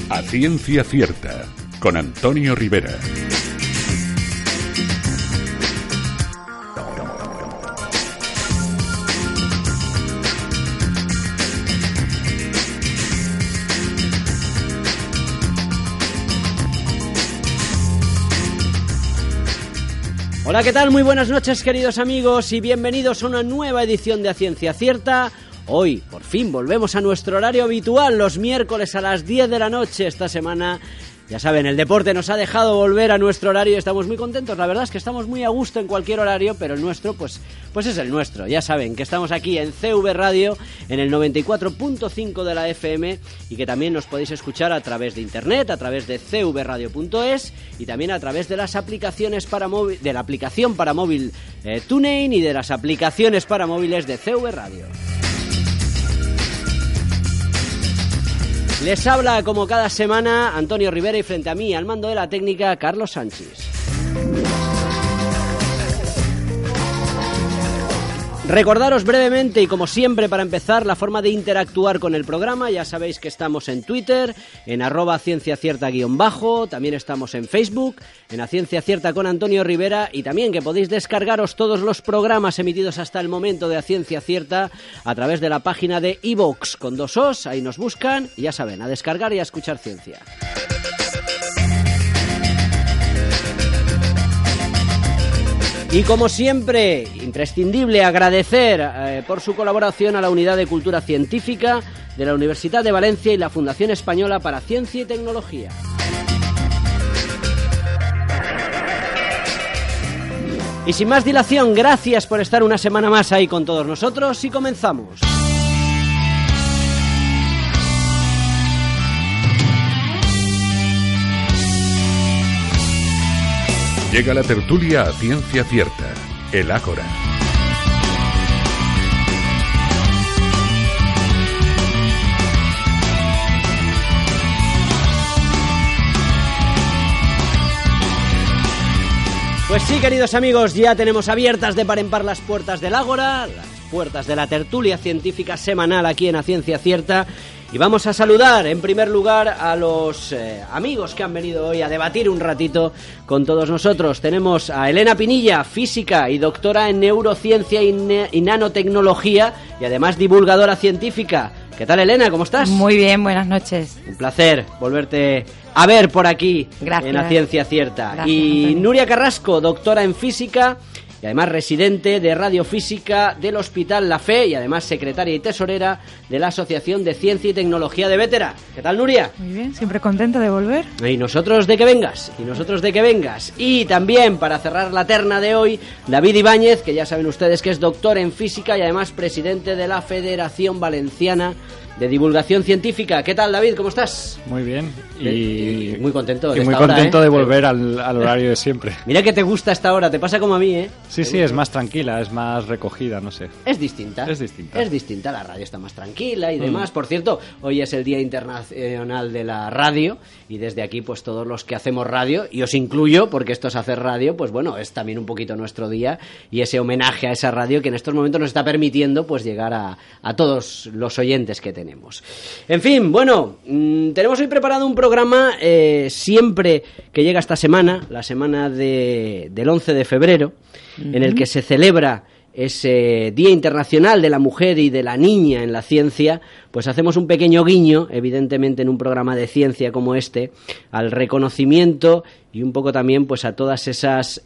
A Ciencia Cierta, con Antonio Rivera. Hola, ¿qué tal? Muy buenas noches, queridos amigos, y bienvenidos a una nueva edición de A Ciencia Cierta. Hoy, por fin, volvemos a nuestro horario habitual, los miércoles a las 10 de la noche. Esta semana, ya saben, el deporte nos ha dejado volver a nuestro horario y estamos muy contentos. La verdad es que estamos muy a gusto en cualquier horario, pero el nuestro, pues es el nuestro. Ya saben que estamos aquí en CV Radio, en el 94.5 de la FM, y que también nos podéis escuchar a través de internet, a través de cvradio.es y también a través de las aplicaciones para móvil, de la aplicación para móvil TuneIn y de las aplicaciones para móviles de CV Radio. Les habla, como cada semana, Antonio Rivera, y frente a mí, al mando de la técnica, Carlos Sánchez. Recordaros brevemente, y como siempre para empezar, la forma de interactuar con el programa. Ya sabéis que estamos en Twitter, en @cienciacierta_, también estamos en Facebook, en A Ciencia Cierta con Antonio Rivera, y también que podéis descargaros todos los programas emitidos hasta el momento de A Ciencia Cierta a través de la página de iVoox, con 2 O's, ahí nos buscan, y ya saben, a descargar y a escuchar ciencia. Y como siempre, imprescindible agradecer por su colaboración a la Unidad de Cultura Científica de la Universidad de Valencia y la Fundación Española para Ciencia y Tecnología. Y sin más dilación, gracias por estar una semana más ahí con todos nosotros, y comenzamos. Llega la tertulia A Ciencia Cierta, el Ágora. Pues sí, queridos amigos, ya tenemos abiertas de par en par las puertas del Ágora, las puertas de la tertulia científica semanal aquí en A Ciencia Cierta. Y vamos a saludar en primer lugar a los amigos que han venido hoy a debatir un ratito con todos nosotros. Tenemos a Elena Pinilla, física y doctora en neurociencia y nanotecnología, y además divulgadora científica. ¿Qué tal, Elena? ¿Cómo estás? Muy bien, buenas noches. Un placer volverte a ver por aquí. Gracias. En A Ciencia Cierta. Gracias, y Antonio. Nuria Carrasco, doctora en física y además residente de radiofísica del Hospital La Fe, y además secretaria y tesorera de la Asociación de Ciencia y Tecnología de Bétera. ¿Qué tal, Nuria? Muy bien, siempre contenta de volver. Y nosotros de que vengas, y también, para cerrar la terna de hoy, David Ibáñez, que ya saben ustedes que es doctor en física y además presidente de la Federación Valenciana de Divulgación Científica. ¿Qué tal, David? ¿Cómo estás? Muy bien. Y muy contento de muy esta contento hora, de volver al horario de siempre. Mira que te gusta esta hora, te pasa como a mí, ¿eh? Sí, es más tranquila, es más recogida, no sé. Es distinta. Es distinta. Es distinta, la radio está más tranquila y demás. Por cierto, hoy es el Día Internacional de la Radio, y desde aquí, pues todos los que hacemos radio, y os incluyo, porque esto es hacer radio, pues bueno, es también un poquito nuestro día, y ese homenaje a esa radio que en estos momentos nos está permitiendo, pues llegar a todos los oyentes que tenemos. En fin, bueno, tenemos hoy preparado un programa, siempre que llega esta semana, la semana del 11 de febrero, en el que se celebra ese Día Internacional de la Mujer y de la Niña en la Ciencia. Pues hacemos un pequeño guiño, evidentemente en un programa de ciencia como este, al reconocimiento y un poco también pues a todas esas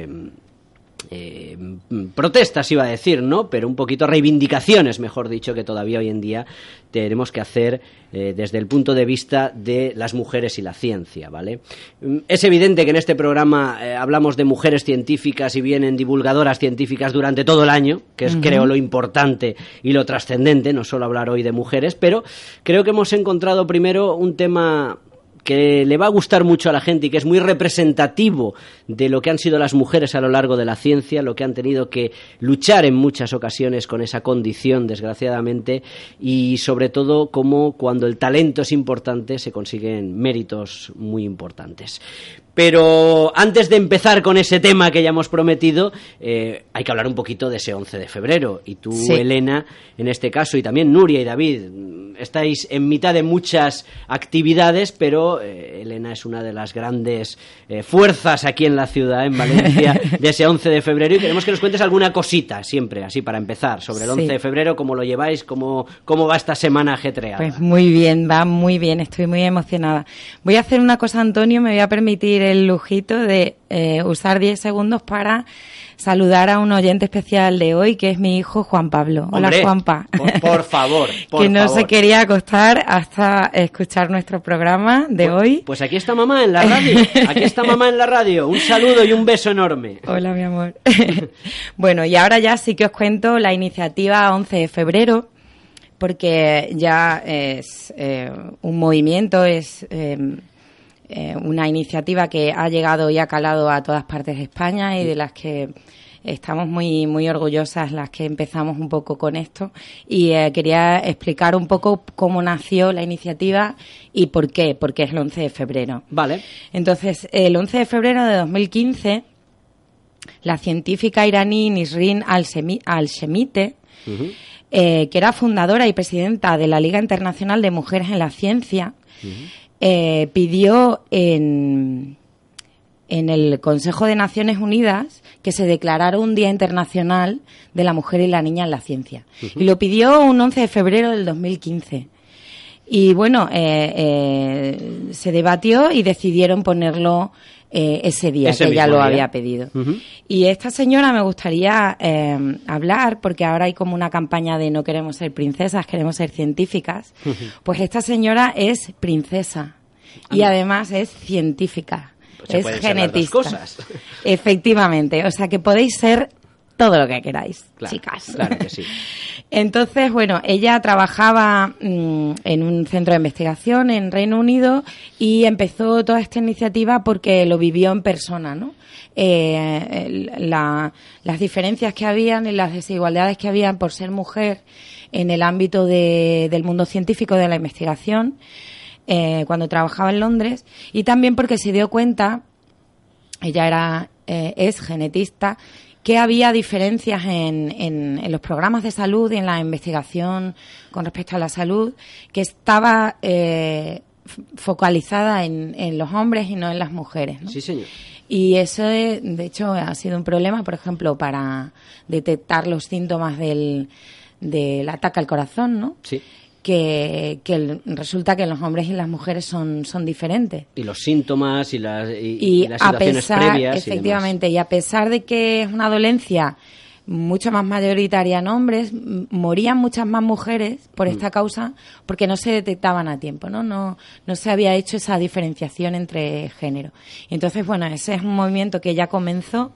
protestas, iba a decir, ¿no? Pero un poquito reivindicaciones, mejor dicho, que todavía hoy en día tenemos que hacer desde el punto de vista de las mujeres y la ciencia, ¿vale? Es evidente que en este programa hablamos de mujeres científicas y vienen divulgadoras científicas durante todo el año, que es creo lo importante y lo trascendente, no solo hablar hoy de mujeres, pero creo que hemos encontrado primero un tema que le va a gustar mucho a la gente y que es muy representativo de lo que han sido las mujeres a lo largo de la ciencia, lo que han tenido que luchar en muchas ocasiones con esa condición, desgraciadamente, y sobre todo cómo cuando el talento es importante se consiguen méritos muy importantes. Pero antes de empezar con ese tema que ya hemos prometido, hay que hablar un poquito de ese 11 de febrero. Y tú, sí, Elena, en este caso, y también Nuria y David, estáis en mitad de muchas actividades, pero Elena es una de las grandes fuerzas aquí en la ciudad, en Valencia, de ese 11 de febrero, y queremos que nos cuentes alguna cosita, siempre, así para empezar, sobre el 11 de febrero, cómo lo lleváis, cómo va esta semana ajetreada. Pues muy bien, va muy bien, estoy muy emocionada. Voy a hacer una cosa, Antonio, me voy a permitir el lujito de usar 10 segundos para saludar a un oyente especial de hoy, que es mi hijo Juan Pablo. Hola, hombre, Juanpa. Por favor, que no se quería acostar hasta escuchar nuestro programa de hoy. Pues aquí está mamá en la radio, un saludo y un beso enorme. Hola, mi amor. Bueno, y ahora ya sí que os cuento la iniciativa 11 de febrero, porque ya es un movimiento, es una iniciativa que ha llegado y ha calado a todas partes de España y de las que estamos muy muy orgullosas las que empezamos un poco con esto, y quería explicar un poco cómo nació la iniciativa y por qué, porque es el 11 de febrero. Vale. Entonces, el 11 de febrero de 2015, la científica iraní Nisrin Al-Shemite, que era fundadora y presidenta de la Liga Internacional de Mujeres en la Ciencia, pidió en el Consejo de Naciones Unidas que se declarara un Día Internacional de la Mujer y la Niña en la Ciencia. Y lo pidió un 11 de febrero del 2015. Y bueno, se debatió y decidieron ponerlo ese día, que ella lo había pedido. Y esta señora me gustaría hablar, porque ahora hay como una campaña de no queremos ser princesas, queremos ser científicas. Pues esta señora es princesa y además es científica, es genetista. Efectivamente, o sea que podéis ser todo lo que queráis, claro, chicas. Claro que sí. Entonces, bueno, ella trabajaba en un centro de investigación en Reino Unido y empezó toda esta iniciativa porque lo vivió en persona, ¿no? Las diferencias que habían y las desigualdades que habían por ser mujer en el ámbito del mundo científico, de la investigación, cuando trabajaba en Londres, y también porque se dio cuenta, ella es genetista, que había diferencias en los programas de salud y en la investigación con respecto a la salud, que estaba focalizada en los hombres y no en las mujeres, ¿no? Sí, señor. Y eso, de hecho, ha sido un problema, por ejemplo, para detectar los síntomas del ataque al corazón, ¿no? Sí. Que resulta que los hombres y las mujeres son diferentes. Y los síntomas y las situaciones previas. Efectivamente, y a pesar de que es una dolencia mucho más mayoritaria en hombres, morían muchas más mujeres por esta causa porque no se detectaban a tiempo, ¿no? No se había hecho esa diferenciación entre género. Y entonces, bueno, ese es un movimiento que ya comenzó.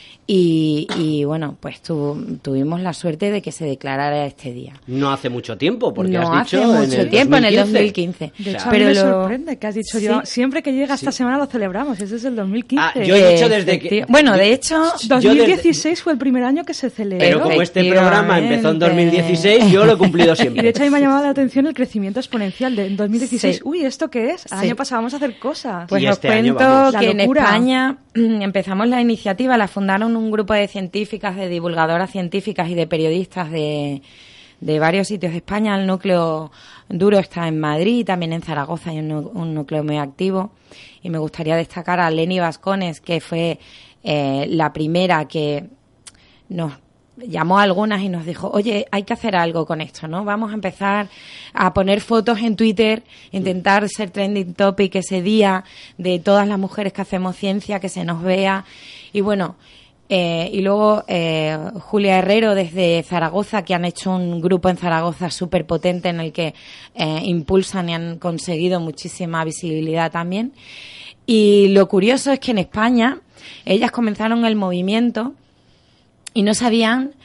Y bueno, pues tuvimos la suerte de que se declarara este día. No hace mucho tiempo, porque no has dicho hace mucho tiempo, en el 2015. De hecho, pero a mí me sorprende que has dicho yo, siempre que llega esta semana lo celebramos, ese es el 2015. Yo he dicho desde que... Bueno, de hecho... 2016 fue el primer año que se celebró. Pero como este programa empezó en 2016, yo lo he cumplido siempre. Y de hecho a mí me ha llamado la atención el crecimiento exponencial de en 2016. Sí. Uy, ¿esto qué es? El año pasado vamos a hacer cosas. Pues y os este año cuento vamos. que en La locura. España empezamos la iniciativa, la fundaron un grupo de científicas, de divulgadoras científicas y de periodistas de varios sitios de España. El núcleo duro está en Madrid y también en Zaragoza hay un núcleo muy activo. Y me gustaría destacar a Leni Bascones, que fue la primera que nos llamó a algunas y nos dijo, oye, hay que hacer algo con esto, ¿no? Vamos a empezar a poner fotos en Twitter, intentar ser trending topic ese día de todas las mujeres que hacemos ciencia, que se nos vea. Y bueno, y luego Julia Herrero desde Zaragoza, que han hecho un grupo en Zaragoza súper potente en el que impulsan y han conseguido muchísima visibilidad también. Y lo curioso es que en España ellas comenzaron el movimiento y no sabíamos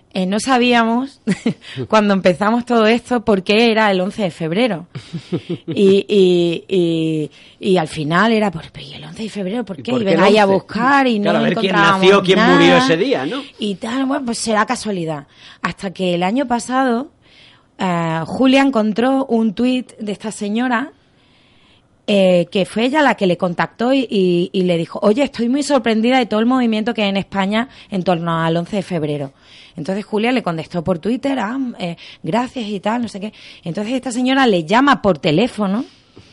cuando empezamos todo esto por qué era el 11 de febrero. Y al final era, ¿y el 11 de febrero por qué? Y ven ahí a buscar y no encontrábamos quién nació, quién nada, murió ese día, ¿no? Y tal, bueno, pues será casualidad. Hasta que el año pasado Julia encontró un tuit de esta señora que fue ella la que le contactó y le dijo, oye, estoy muy sorprendida de todo el movimiento que hay en España en torno al 11 de febrero. Entonces Julia le contestó por Twitter, gracias y tal, no sé qué. Entonces esta señora le llama por teléfono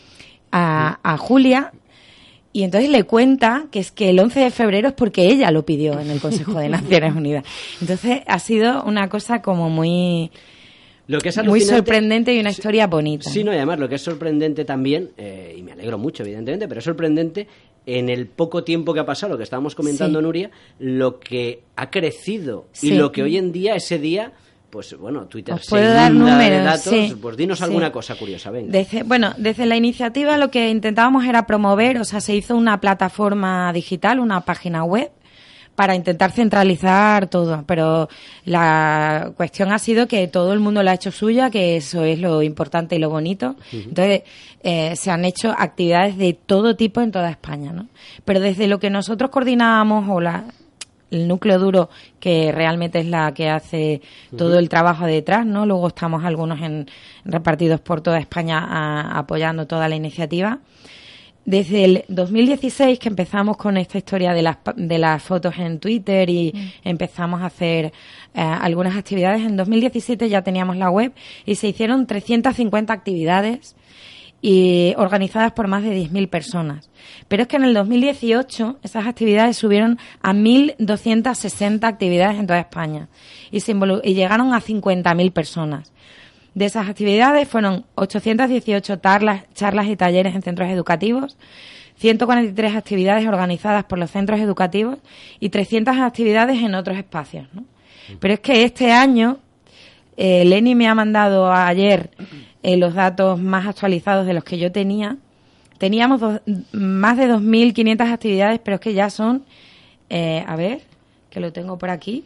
a Julia y entonces le cuenta que es que el 11 de febrero es porque ella lo pidió en el Consejo de Naciones Unidas. Entonces ha sido una cosa como muy... Lo que es muy sorprendente y una historia bonita. Sí, no, y además lo que es sorprendente también, y me alegro mucho, evidentemente, pero es sorprendente en el poco tiempo que ha pasado, lo que estábamos comentando, Nuria, lo que ha crecido y lo que hoy en día, ese día, pues bueno, Twitter se inunda de datos, pues dinos alguna cosa curiosa, venga. Desde la iniciativa lo que intentábamos era promover, o sea, se hizo una plataforma digital, una página web, para intentar centralizar todo, pero la cuestión ha sido que todo el mundo la ha hecho suya, que eso es lo importante y lo bonito. Entonces, se han hecho actividades de todo tipo en toda España, ¿no? Pero desde lo que nosotros coordinábamos, o el núcleo duro, que realmente es la que hace todo el trabajo detrás, ¿no? Luego estamos algunos repartidos por toda España apoyando toda la iniciativa. Desde el 2016 que empezamos con esta historia de las fotos en Twitter y empezamos a hacer algunas actividades, en 2017 ya teníamos la web y se hicieron 350 actividades y organizadas por más de 10.000 personas. Pero es que en el 2018 esas actividades subieron a 1.260 actividades en toda España y llegaron a 50.000 personas. De esas actividades fueron 818 charlas y talleres en centros educativos, 143 actividades organizadas por los centros educativos y 300 actividades en otros espacios, ¿no? Pero es que este año, Leni me ha mandado ayer los datos más actualizados de los que yo tenía. Teníamos más de 2.500 actividades, pero es que ya son, a ver, que lo tengo por aquí,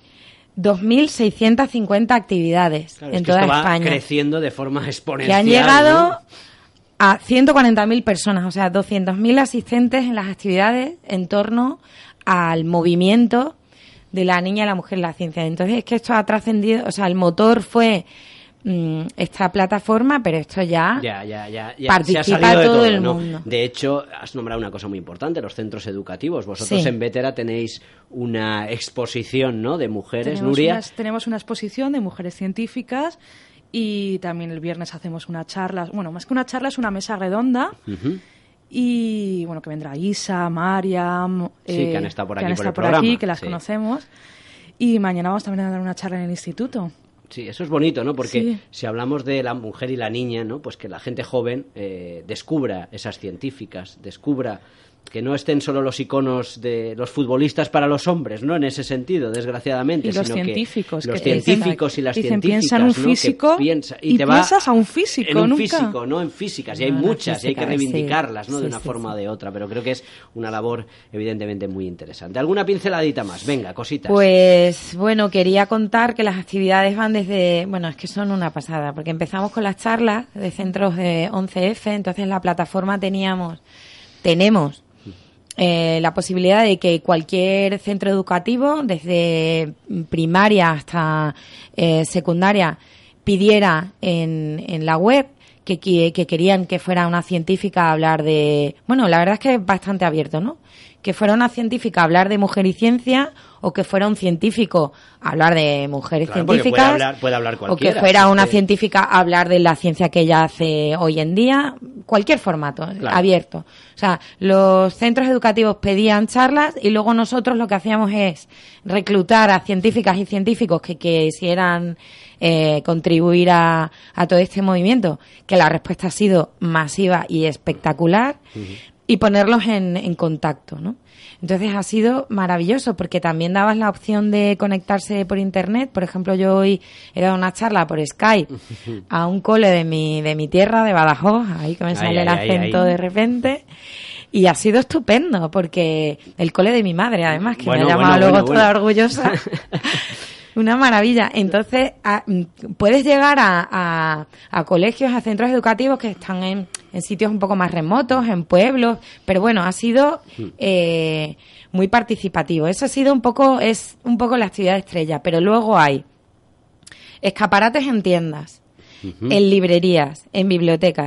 2.650 actividades en toda España. Va creciendo de forma exponencial. Que han llegado, ¿no?, a 140.000 personas, o sea, 200.000 asistentes en las actividades en torno al movimiento de la niña y la mujer en la ciencia. Entonces, es que esto ha trascendido, o sea, el motor fue esta plataforma, pero esto ya participa todo el mundo. De hecho, has nombrado una cosa muy importante, los centros educativos. Vosotros en Vétera tenéis una exposición, ¿no?, de mujeres, Nuria. Tenemos una exposición de mujeres científicas y también el viernes hacemos una charla, bueno, más que una charla es una mesa redonda. Y bueno, que vendrá Isa, Mariam, que han estado por aquí, que las conocemos. Y mañana vamos también a dar una charla en el instituto. Sí, eso es bonito, ¿no? Porque si hablamos de la mujer y la niña, ¿no?, pues que la gente joven descubra esas científicas, descubra que no estén solo los iconos de los futbolistas para los hombres, ¿no?, en ese sentido, desgraciadamente, y los sino científicos, que los científicos y las dicen, científicas, piensa en un físico, y te piensas a un físico, en un nunca. físico, no en físicas, y hay muchas, y hay que reivindicarlas, ¿no?, de una forma o de otra, pero creo que es una labor evidentemente muy interesante. ¿Alguna pinceladita más? Venga, cositas. Pues bueno, quería contar que las actividades van desde, bueno, es que son una pasada, porque empezamos con las charlas de centros de 11F, entonces en la plataforma tenemos la posibilidad de que cualquier centro educativo, desde primaria hasta secundaria, pidiera en la web que querían que fuera una científica a hablar de... Bueno, la verdad es que es bastante abierto, ¿no? Que fuera una científica a hablar de mujer y ciencia, o que fuera un científico a hablar de mujeres científicas, puede hablar cualquiera, o que fuera una científica a hablar de la ciencia que ella hace hoy en día, cualquier formato, abierto. O sea, los centros educativos pedían charlas y luego nosotros lo que hacíamos es reclutar a científicas y científicos que quisieran contribuir a todo este movimiento, que la respuesta ha sido masiva y espectacular, y ponerlos en contacto, ¿no? Entonces ha sido maravilloso, porque también dabas la opción de conectarse por internet. Por ejemplo, yo hoy he dado una charla por Skype a un cole de mi tierra, de Badajoz, ahí que me sale el acento de repente, y ha sido estupendo, porque el cole de mi madre, además, que me ha llamado luego toda orgullosa. Una maravilla. Entonces, puedes llegar a colegios, a centros educativos que están en sitios un poco más remotos, en pueblos, pero bueno, ha sido muy participativo. Eso ha sido es un poco la actividad estrella, pero luego hay escaparates en tiendas, en librerías, en bibliotecas,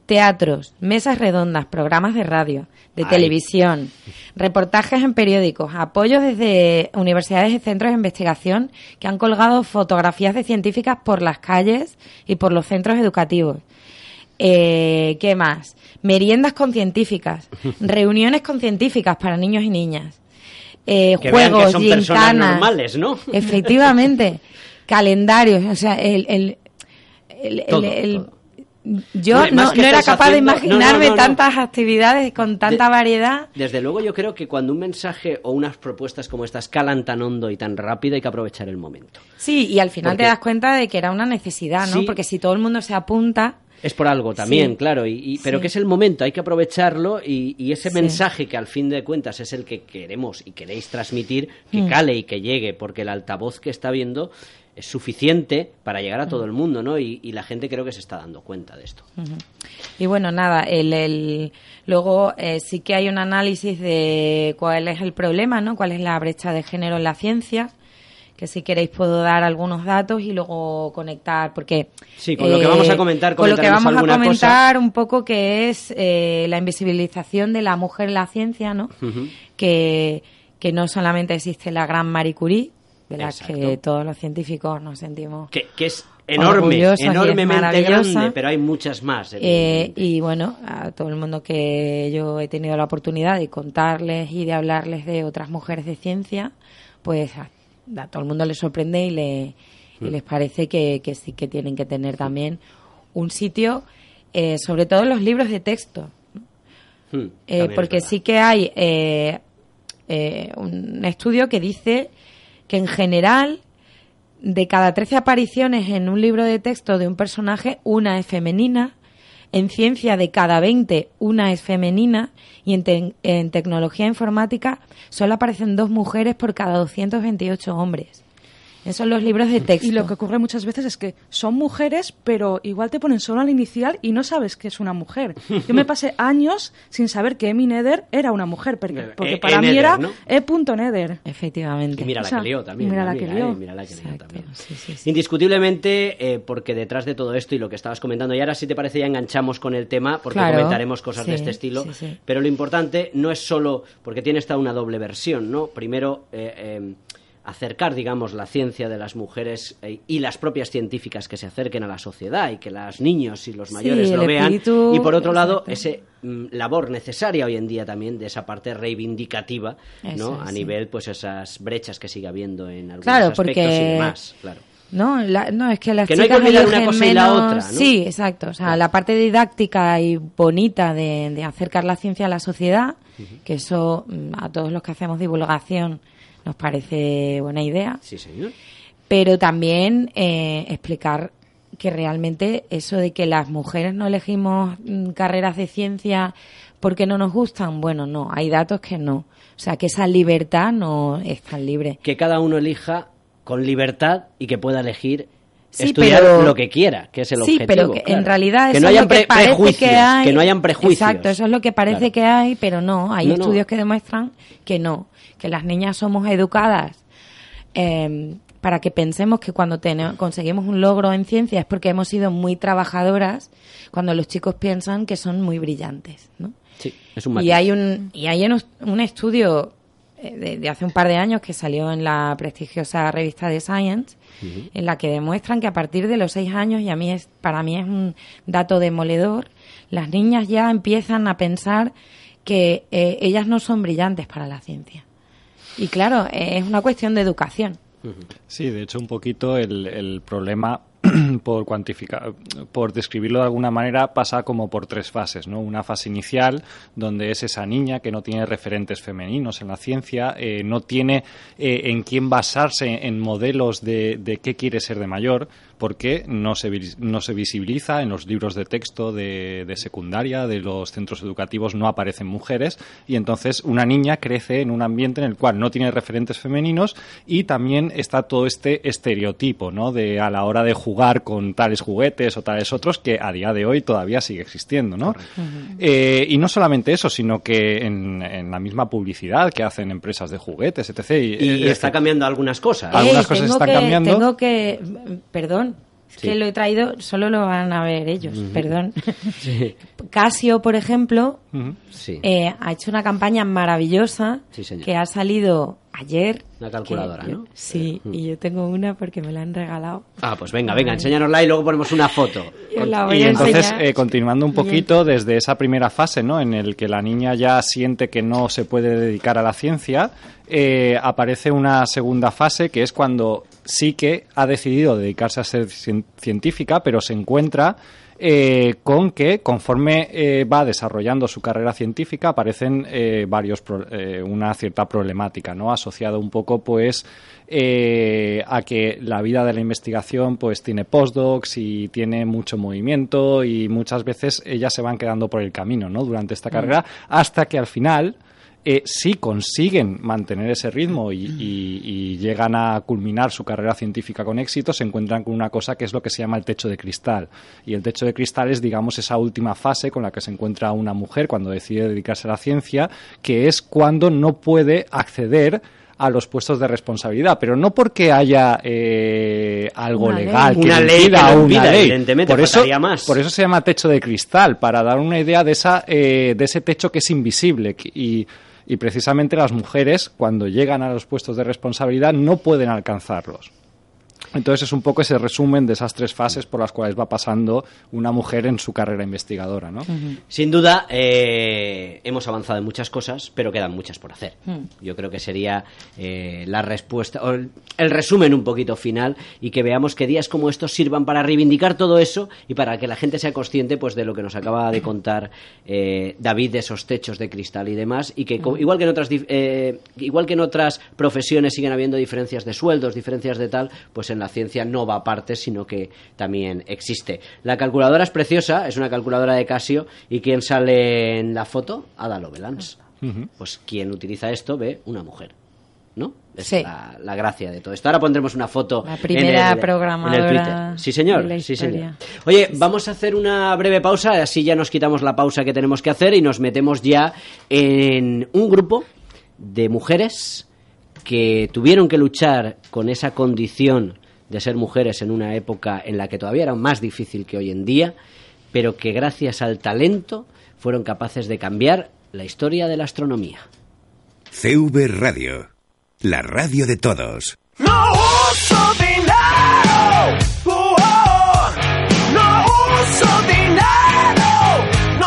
teatros, mesas redondas, programas de radio, de televisión, reportajes en periódicos, apoyos desde universidades y centros de investigación que han colgado fotografías de científicas por las calles y por los centros educativos. ¿Qué más? Meriendas con científicas, reuniones con científicas para niños y niñas, que juegos, vean que son personas gincanas, normales, ¿no? Efectivamente, calendarios, o sea, Todo. yo Hombre, más no que era estás capaz de haciendo- imaginarme no. tantas actividades con tanta variedad. Desde luego yo creo que cuando un mensaje o unas propuestas como estas calan tan hondo y tan rápido hay que aprovechar el momento. Sí, y al final Porque- te das cuenta de que era una necesidad, ¿no? Sí. Porque si todo el mundo se apunta... Es por algo también, Sí. claro, pero Sí. que es el momento, hay que aprovecharlo y ese Sí. mensaje que al fin de cuentas es el que queremos y queréis transmitir, que cale y que llegue, porque el altavoz que está viendo es suficiente para llegar a todo el mundo, ¿no? Y la gente creo que se está dando cuenta de esto. Y bueno, nada, luego sí que hay un análisis de cuál es el problema, ¿no? Cuál es la brecha de género en la ciencia, que si queréis puedo dar algunos datos y luego conectar, porque... Sí, con lo que vamos a comentar, con lo que comentaremos vamos a alguna comentar un poco que es la invisibilización de la mujer en la ciencia, ¿no? Ujú. Que no solamente existe la gran Marie Curie, de la Exacto. que todos los científicos nos sentimos... Que es enorme, Orgullosa y es enormemente maravillosa. grande, pero hay muchas más. evidentemente. Y bueno, a todo el mundo que yo he tenido la oportunidad de contarles y de hablarles de otras mujeres de ciencia, pues a todo el mundo les sorprende y les parece que sí que tienen que tener también un sitio, sobre todo en los libros de texto. También es Porque verdad. sí que hay un estudio que dice que en general de cada 13 apariciones en un libro de texto de un personaje, una es femenina. En ciencia, de cada 20, una es femenina. Y en tecnología informática solo aparecen 2 mujeres por cada 228 hombres. Esos son los libros de texto. Y lo que ocurre muchas veces es que son mujeres, pero igual te ponen solo al inicial y no sabes que es una mujer. Yo me pasé años sin saber que Emi Nether era una mujer, porque para mí Nether, era ¿no? E.Nether. Efectivamente. Y mira O la sea, que lió también. y mira la ¿no? que lió. Mira la que lió Exacto, también. sí. Indiscutiblemente, porque detrás de todo esto y lo que estabas comentando, y ahora si te parece ya enganchamos con el tema, porque Claro, comentaremos cosas de sí, este estilo, sí. pero lo importante no es solo, porque tiene esta una doble versión, ¿no? Primero, acercar, digamos, la ciencia de las mujeres y las propias científicas que se acerquen a la sociedad y que los niños y los Sí, mayores lo el vean. espíritu, Y por otro lado, exacto. ese labor necesaria hoy en día también de esa parte reivindicativa, ¿no? Eso, A sí. nivel, pues, esas brechas que sigue habiendo en algunos Claro, aspectos porque- y demás, claro. No, es que las Que no hay que chicas olvidar una eligen cosa y la menos- otra, ¿no? Sí, exacto. O sea, la parte didáctica y bonita de acercar la ciencia a la sociedad, que eso a todos los que hacemos divulgación nos parece buena idea, Sí, señor. pero también explicar que realmente eso de que las mujeres no elegimos carreras de ciencia porque no nos gustan, bueno, no, hay datos que no. O sea, que esa libertad no es tan libre. Que cada uno elija con libertad y que pueda elegir Sí, estudiar pero- lo que quiera, que es el Sí, objetivo. pero que claro. en realidad que eso no es hayan lo que parece prejuicios, que hay. que no hayan prejuicios. Exacto, eso es lo que parece Claro. que hay, pero no. Hay No, estudios no. que demuestran que no, que las niñas somos educadas para que pensemos que cuando conseguimemos un logro en ciencia es porque hemos sido muy trabajadoras, cuando los chicos piensan que son muy brillantes, ¿no? Sí, es un matiz. Y hay un estudio de hace un par de años que salió en la prestigiosa revista de Science, en la que demuestran que a partir de los 6 años, y para mí es un dato demoledor, las niñas ya empiezan a pensar que ellas no son brillantes para la ciencia. Y claro, es una cuestión de educación. Sí, de hecho un poquito el problema por cuantificar, por describirlo de alguna manera, pasa como por 3 fases, ¿no? Una fase inicial, donde es esa niña que no tiene referentes femeninos en la ciencia, no tiene en quién basarse en modelos de qué quiere ser de mayor, porque no se visibiliza en los libros de texto de secundaria, de los centros educativos, no aparecen mujeres, y entonces una niña crece en un ambiente en el cual no tiene referentes femeninos y también está todo este estereotipo, ¿no? De a la hora de jugar con tales juguetes o tales otros, que a día de hoy todavía sigue existiendo, ¿no? Y no solamente eso, sino que en la misma publicidad que hacen empresas de juguetes, etc. Y está cambiando algunas cosas. Algunas cosas están cambiando. Perdón, que lo he traído, solo lo van a ver ellos, perdón. Sí. Casio, por ejemplo, Sí. ha hecho una campaña maravillosa Sí, señor. que ha salido ayer. Una calculadora, ¿no? Sí, y yo tengo una porque me la han regalado. Ah, pues venga, enséñanosla y luego ponemos una foto. Yo la voy Y a entonces, enseñar. continuando un poquito, desde esa primera fase, ¿no?, en el que la niña ya siente que no se puede dedicar a la ciencia, aparece una segunda fase, que es cuando sí que ha decidido dedicarse a ser científica, pero se encuentra con que conforme va desarrollando su carrera científica aparecen una cierta problemática, ¿no?, asociada un poco pues a que la vida de la investigación pues tiene postdocs y tiene mucho movimiento, y muchas veces ellas se van quedando por el camino, ¿no?, durante esta carrera, hasta que al final si consiguen mantener ese ritmo y llegan a culminar su carrera científica con éxito, se encuentran con una cosa que es lo que se llama el techo de cristal. Y el techo de cristal es, digamos, esa última fase con la que se encuentra una mujer cuando decide dedicarse a la ciencia, que es cuando no puede acceder a los puestos de responsabilidad, pero no porque haya algo Una legal ley. que Una le ley que impida, lo o impida, una ley. evidentemente, faltaría más. Por eso se llama techo de cristal, para dar una idea de ese techo que es invisible, y precisamente las mujeres, cuando llegan a los puestos de responsabilidad, no pueden alcanzarlos. Entonces es un poco ese resumen de esas tres fases por las cuales va pasando una mujer en su carrera investigadora, ¿no? Sin duda, hemos avanzado en muchas cosas, pero quedan muchas por hacer. Yo creo que sería la respuesta, o el resumen un poquito final, y que veamos que días como estos sirvan para reivindicar todo eso y para que la gente sea consciente pues de lo que nos acaba de contar David, de esos techos de cristal y demás, y que igual que en otras profesiones siguen habiendo diferencias de sueldos, diferencias de tal, pues en la ciencia no va aparte, sino que también existe. La calculadora es preciosa, es una calculadora de Casio, y ¿quién sale en la foto? Ada Lovelace. Pues quien utiliza esto ve una mujer, ¿no? Es Sí. la gracia de todo esto. Ahora pondremos una foto La primera en el programadora Twitter. Sí, señor. de la Sí, historia. señor. Oye, vamos a hacer una breve pausa, así ya nos quitamos la pausa que tenemos que hacer y nos metemos ya en un grupo de mujeres que tuvieron que luchar con esa condición de ser mujeres en una época en la que todavía era más difícil que hoy en día, pero que gracias al talento fueron capaces de cambiar la historia de la astronomía. CV Radio, la radio de todos. No uso dinero, no uso dinero,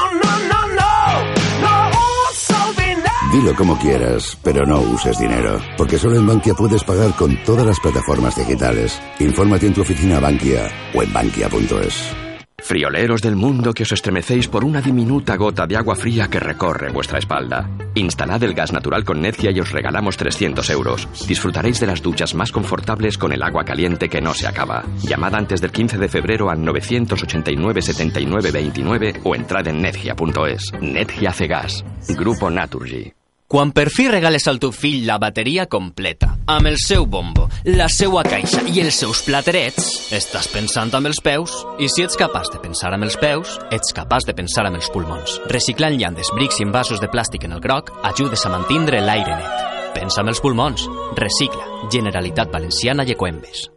no uso dinero. Dilo como quieras, pero no uses dinero, porque solo en Bankia puedes pagar con todas las plataformas digitales. Infórmate en tu oficina Bankia o en bankia.es. Frioleros del mundo que os estremecéis por una diminuta gota de agua fría que recorre vuestra espalda. Instalad el gas natural con Netgia y os regalamos 300 euros. Disfrutaréis de las duchas más confortables con el agua caliente que no se acaba. Llamad antes del 15 de febrero al 989 79 29 o entrad en netgia.es. Netgia hace gas. Grupo Naturgy. Quan per fi regales al teu fill la bateria completa, amb el seu bombo, la seua caixa i els seus platerets, estàs pensant amb els peus, i si ets capaç de pensar amb els peus, ets capaç de pensar amb els pulmons. Reciclant llandes, brics i envasos de plàstic en el groc, ajudes a mantindre l'aire net. Pensa amb els pulmons. Recicla. Generalitat Valenciana i Ecoembes.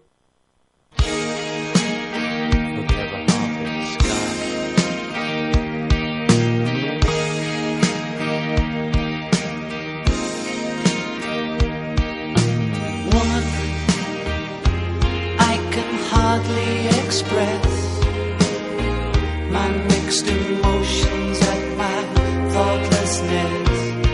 Hardly express my mixed emotions at my thoughtlessness.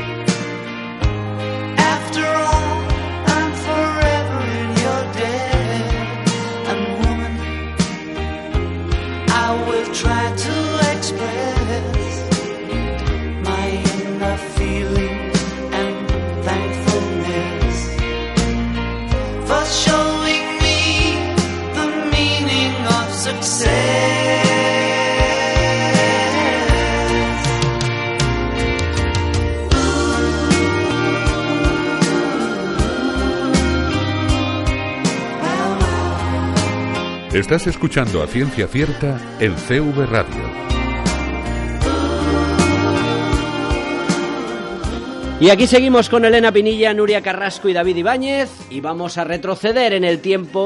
After all, I'm forever in your debt. And woman, I will try to express my inner feeling and thankfulness for showing success. Estás escuchando a Ciencia Cierta en CV Radio. Y aquí seguimos con Elena Pinilla, Nuria Carrasco y David Ibáñez, y vamos a retroceder en el tiempo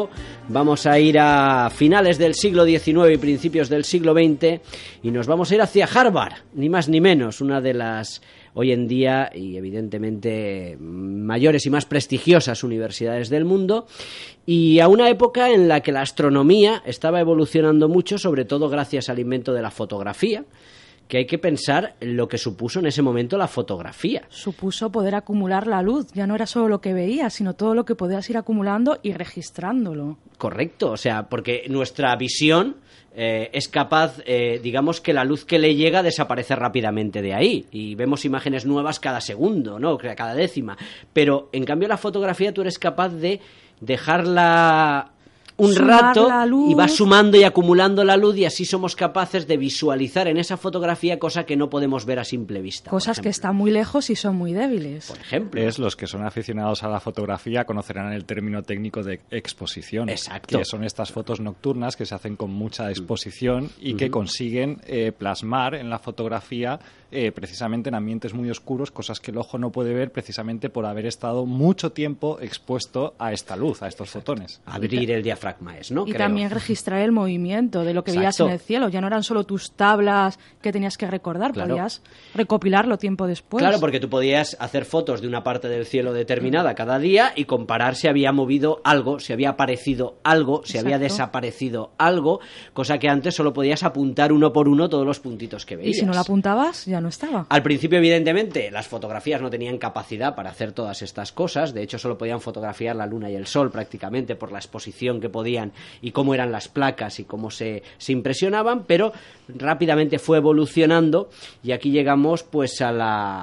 Vamos a ir a finales del siglo XIX y principios del siglo XX y nos vamos a ir hacia Harvard, ni más ni menos, una de las hoy en día y evidentemente mayores y más prestigiosas universidades del mundo, y a una época en la que la astronomía estaba evolucionando mucho, sobre todo gracias al invento de la fotografía, que hay que pensar en lo que supuso en ese momento la fotografía. Supuso poder acumular la luz, ya no era solo lo que veías, sino todo lo que podías ir acumulando y registrándolo. Correcto, o sea, porque nuestra visión es capaz, digamos que la luz que le llega desaparece rápidamente de ahí y vemos imágenes nuevas cada segundo, ¿no? Cada décima, pero en cambio la fotografía tú eres capaz de dejarla un rato y vas sumando y acumulando la luz y así somos capaces de visualizar en esa fotografía cosas que no podemos ver a simple vista. Cosas que están muy lejos y son muy débiles. Por ejemplo. Los que son aficionados a la fotografía conocerán el término técnico de exposición. Exacto. Que son estas fotos nocturnas que se hacen con mucha exposición y que consiguen plasmar en la fotografía precisamente en ambientes muy oscuros, cosas que el ojo no puede ver precisamente por haber estado mucho tiempo expuesto a esta luz, a estos fotones. Abrir el diafragma es, ¿no? Y Creo. también registrar el movimiento de lo que veías Exacto. en el cielo. Ya no eran solo tus tablas que tenías que recordar, Claro. podías recopilarlo tiempo después. Claro, porque tú podías hacer fotos de una parte del cielo determinada cada día y comparar si había movido algo, si había aparecido algo, si había Exacto. desaparecido algo, cosa que antes solo podías apuntar uno por uno todos los puntitos que veías. Y si no la apuntabas, ya no estaba. Al principio, evidentemente, las fotografías no tenían capacidad para hacer todas estas cosas. De hecho, solo podían fotografiar la luna y el sol prácticamente por la exposición que podían y cómo eran las placas y cómo se impresionaban, pero rápidamente fue evolucionando y aquí llegamos pues a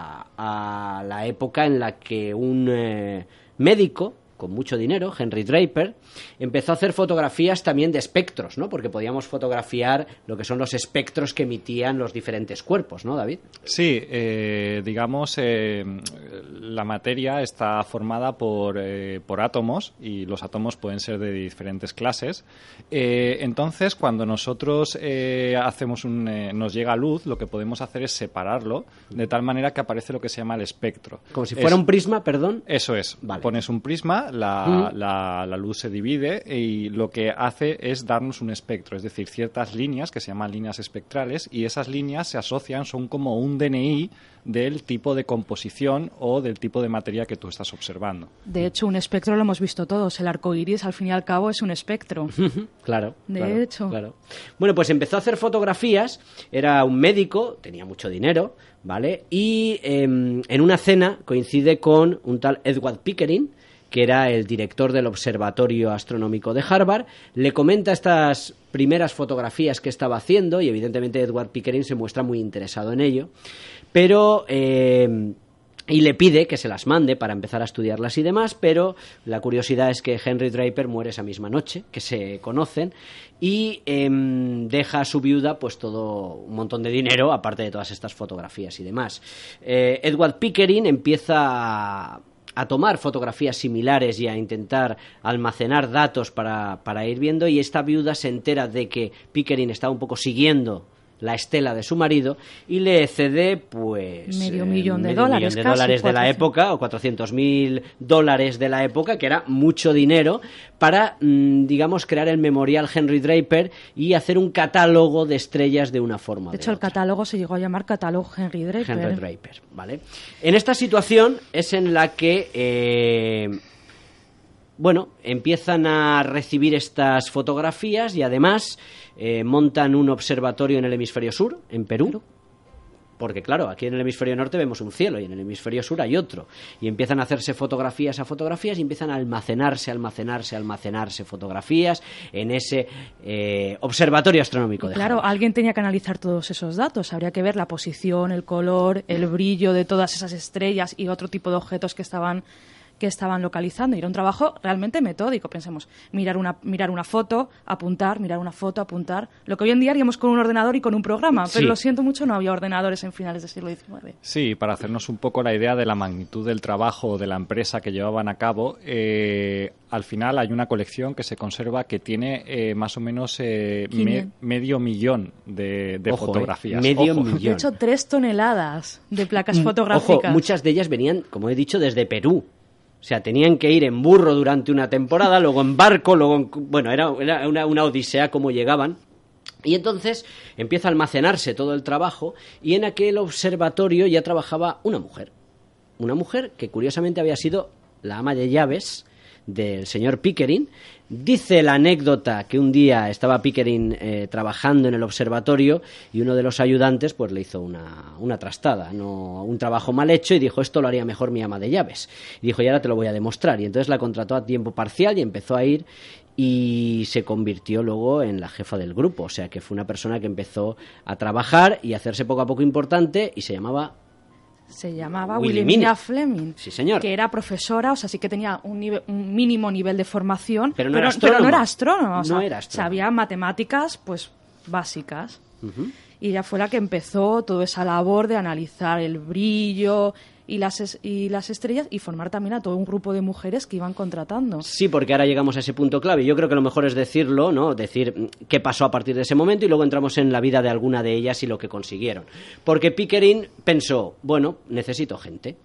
la época en la que un médico con mucho dinero, Henry Draper, empezó a hacer fotografías también de espectros, ¿no? Porque podíamos fotografiar lo que son los espectros que emitían los diferentes cuerpos, ¿no, David? Sí, digamos, la materia está formada por átomos y los átomos pueden ser de diferentes clases. Entonces, cuando nosotros nos llega luz, lo que podemos hacer es separarlo de tal manera que aparece lo que se llama el espectro. Como si fuera un prisma, perdón. Eso es. Vale. Pones un prisma, la luz se divide y lo que hace es darnos un espectro, es decir, ciertas líneas que se llaman líneas espectrales y esas líneas se asocian, son como un DNI del tipo de composición o del tipo de materia que tú estás observando. De hecho, un espectro lo hemos visto todos. El arco iris, al fin y al cabo, es un espectro. Claro. De hecho. Claro. Bueno, pues empezó a hacer fotografías, era un médico, tenía mucho dinero, ¿vale? Y en una cena coincide con un tal Edward Pickering, que era el director del Observatorio Astronómico de Harvard, le comenta estas primeras fotografías que estaba haciendo y evidentemente Edward Pickering se muestra muy interesado en ello, pero y le pide que se las mande para empezar a estudiarlas y demás, pero la curiosidad es que Henry Draper muere esa misma noche, que se conocen, y deja a su viuda pues todo un montón de dinero, aparte de todas estas fotografías y demás. Edward Pickering empieza a tomar fotografías similares y a intentar almacenar datos para ir viendo, y esta viuda se entera de que Pickering está un poco siguiendo la estela de su marido y le cede pues medio millón de dólares casi, de la época, o $400,000 de la época, que era mucho dinero, para digamos crear el memorial Henry Draper y hacer un catálogo de estrellas de una forma. De hecho, el catálogo se llegó a llamar Catálogo Henry Draper. Henry Draper, ¿vale? En esta situación es en la que empiezan a recibir estas fotografías y además montan un observatorio en el hemisferio sur, en Perú, porque claro, aquí en el hemisferio norte vemos un cielo y en el hemisferio sur hay otro, y empiezan a hacerse fotografías a fotografías y empiezan a almacenarse fotografías en ese observatorio astronómico de Claro, Harvard. alguien tenía que analizar todos esos datos, habría que ver la posición, el color, el brillo de todas esas estrellas y otro tipo de objetos que estaban localizando, y era un trabajo realmente metódico. Pensemos, mirar una foto, apuntar, mirar una foto, apuntar, lo que hoy en día haríamos con un ordenador y con un programa, pero Sí. lo siento mucho, no había ordenadores en finales del siglo XIX. Sí, para hacernos un poco la idea de la magnitud del trabajo o de la empresa que llevaban a cabo, al final hay una colección que se conserva que tiene más o menos medio millón de Ojo, fotografías. medio Ojo. millón. De hecho, 3 toneladas de placas fotográficas. Ojo, muchas de ellas venían, como he dicho, desde Perú. O sea, tenían que ir en burro durante una temporada, luego en barco, bueno, era una odisea cómo llegaban. Y entonces empieza a almacenarse todo el trabajo y en aquel observatorio ya trabajaba una mujer que curiosamente había sido la ama de llaves del señor Pickering. Dice la anécdota que un día estaba Pickering trabajando en el observatorio y uno de los ayudantes pues le hizo una trastada, un trabajo mal hecho, y dijo, esto lo haría mejor mi ama de llaves. Y dijo, y ahora te lo voy a demostrar. Y entonces la contrató a tiempo parcial y empezó a ir, y se convirtió luego en la jefa del grupo. O sea que fue una persona que empezó a trabajar y a hacerse poco a poco importante, y se llamaba Wilhelmina Fleming. Sí, señor. Que era profesora, o sea, sí que tenía un mínimo nivel de formación, pero no era astrónoma. O sea, sabía matemáticas, pues, básicas. Uh-huh. Y ella fue la que empezó toda esa labor de analizar el brillo y las estrellas, y formar también a todo un grupo de mujeres que iban contratando. Sí, porque ahora llegamos a ese punto clave. Yo creo que lo mejor es decirlo, ¿no? Decir qué pasó a partir de ese momento, y luego entramos en la vida de alguna de ellas y lo que consiguieron. Porque Pickering pensó, bueno, necesito gente,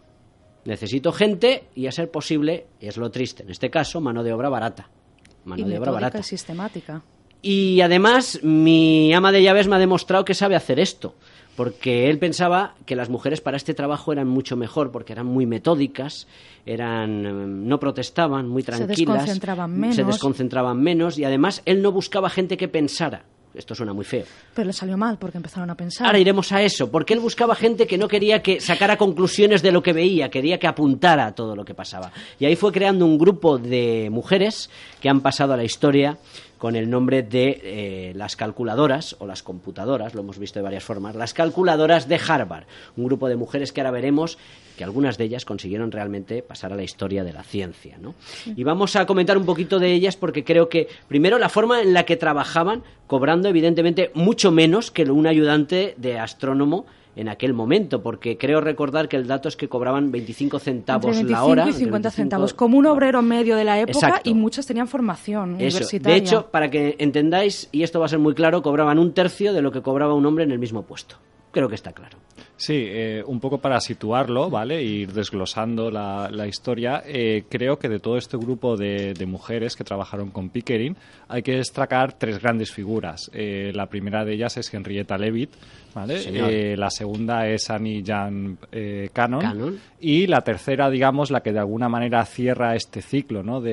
y a ser posible, y es lo triste en este caso, mano de obra barata. Y sistemática. Y además, mi ama de llaves me ha demostrado que sabe hacer esto, porque él pensaba que las mujeres para este trabajo eran mucho mejor, porque eran muy metódicas, no protestaban, muy tranquilas, se desconcentraban menos, y además él no buscaba gente que pensara. Esto suena muy feo. Pero le salió mal, porque empezaron a pensar. Ahora iremos a eso, porque él buscaba gente que no quería que sacara conclusiones de lo que veía, quería que apuntara a todo lo que pasaba. Y ahí fue creando un grupo de mujeres que han pasado a la historia con el nombre de las calculadoras o las computadoras, lo hemos visto de varias formas, las calculadoras de Harvard, un grupo de mujeres que ahora veremos que algunas de ellas consiguieron realmente pasar a la historia de la ciencia, ¿no? Sí. Y vamos a comentar un poquito de ellas, porque creo que, primero, la forma en la que trabajaban, cobrando evidentemente mucho menos que un ayudante de astrónomo en aquel momento, porque creo recordar que el dato es que cobraban 25 centavos la hora. 25 y 50 centavos, como un obrero medio de la época. Exacto. Y muchos tenían formación universitaria. De hecho, para que entendáis, y esto va a ser muy claro, cobraban un tercio de lo que cobraba un hombre en el mismo puesto. Creo que está claro. Sí, un poco para situarlo, ¿vale? Ir desglosando la historia. Creo que de todo este grupo de mujeres que trabajaron con Pickering hay que destacar tres grandes figuras. La primera de ellas es Henrietta Leavitt, ¿vale? La segunda es Annie Jane Cannon. Y la tercera, digamos, la que de alguna manera cierra este ciclo, ¿no?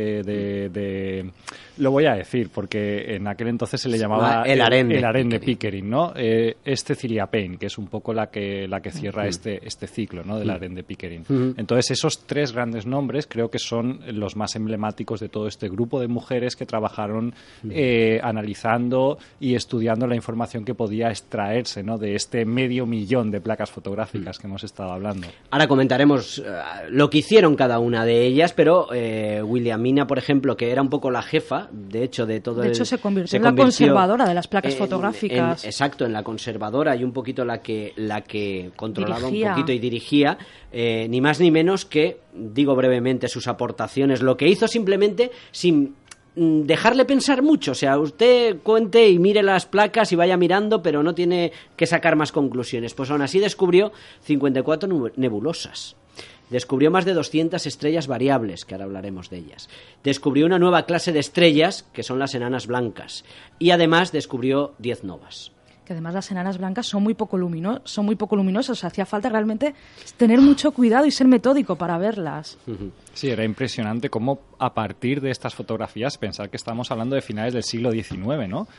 Lo voy a decir, porque en aquel entonces se le llamaba el harén de Pickering, ¿no? Es Cecilia Payne, que es un poco la que cierra este ciclo, ¿no? Del harén de Pickering. Entonces, esos tres grandes nombres creo que son los más emblemáticos de todo este grupo de mujeres que trabajaron analizando y estudiando la información que podía extraerse, ¿no? De este 500.000 de placas fotográficas que hemos estado hablando. Ahora comentaremos lo que hicieron cada una de ellas, pero Wilhelmina, por ejemplo, que era un poco la jefa, de hecho, de todo De hecho, se convirtió en la conservadora de las placas fotográficas. Exacto, en la conservadora, y un poquito la que controlaba un poquito y dirigía, ni más ni menos que, digo brevemente, sus aportaciones. Lo que hizo simplemente sin dejarle pensar mucho, o sea, usted cuente y mire las placas y vaya mirando, pero no tiene que sacar más conclusiones. Pues aún así descubrió 54 nebulosas. Descubrió más de 200 estrellas variables, que ahora hablaremos de ellas. Descubrió una nueva clase de estrellas, que son las enanas blancas. Y además descubrió 10 novas. Que además las enanas blancas son muy poco luminosas. O sea, hacía falta realmente tener mucho cuidado y ser metódico para verlas. Sí, era impresionante cómo a partir de estas fotografías, pensar que estamos hablando de finales del siglo XIX, ¿no?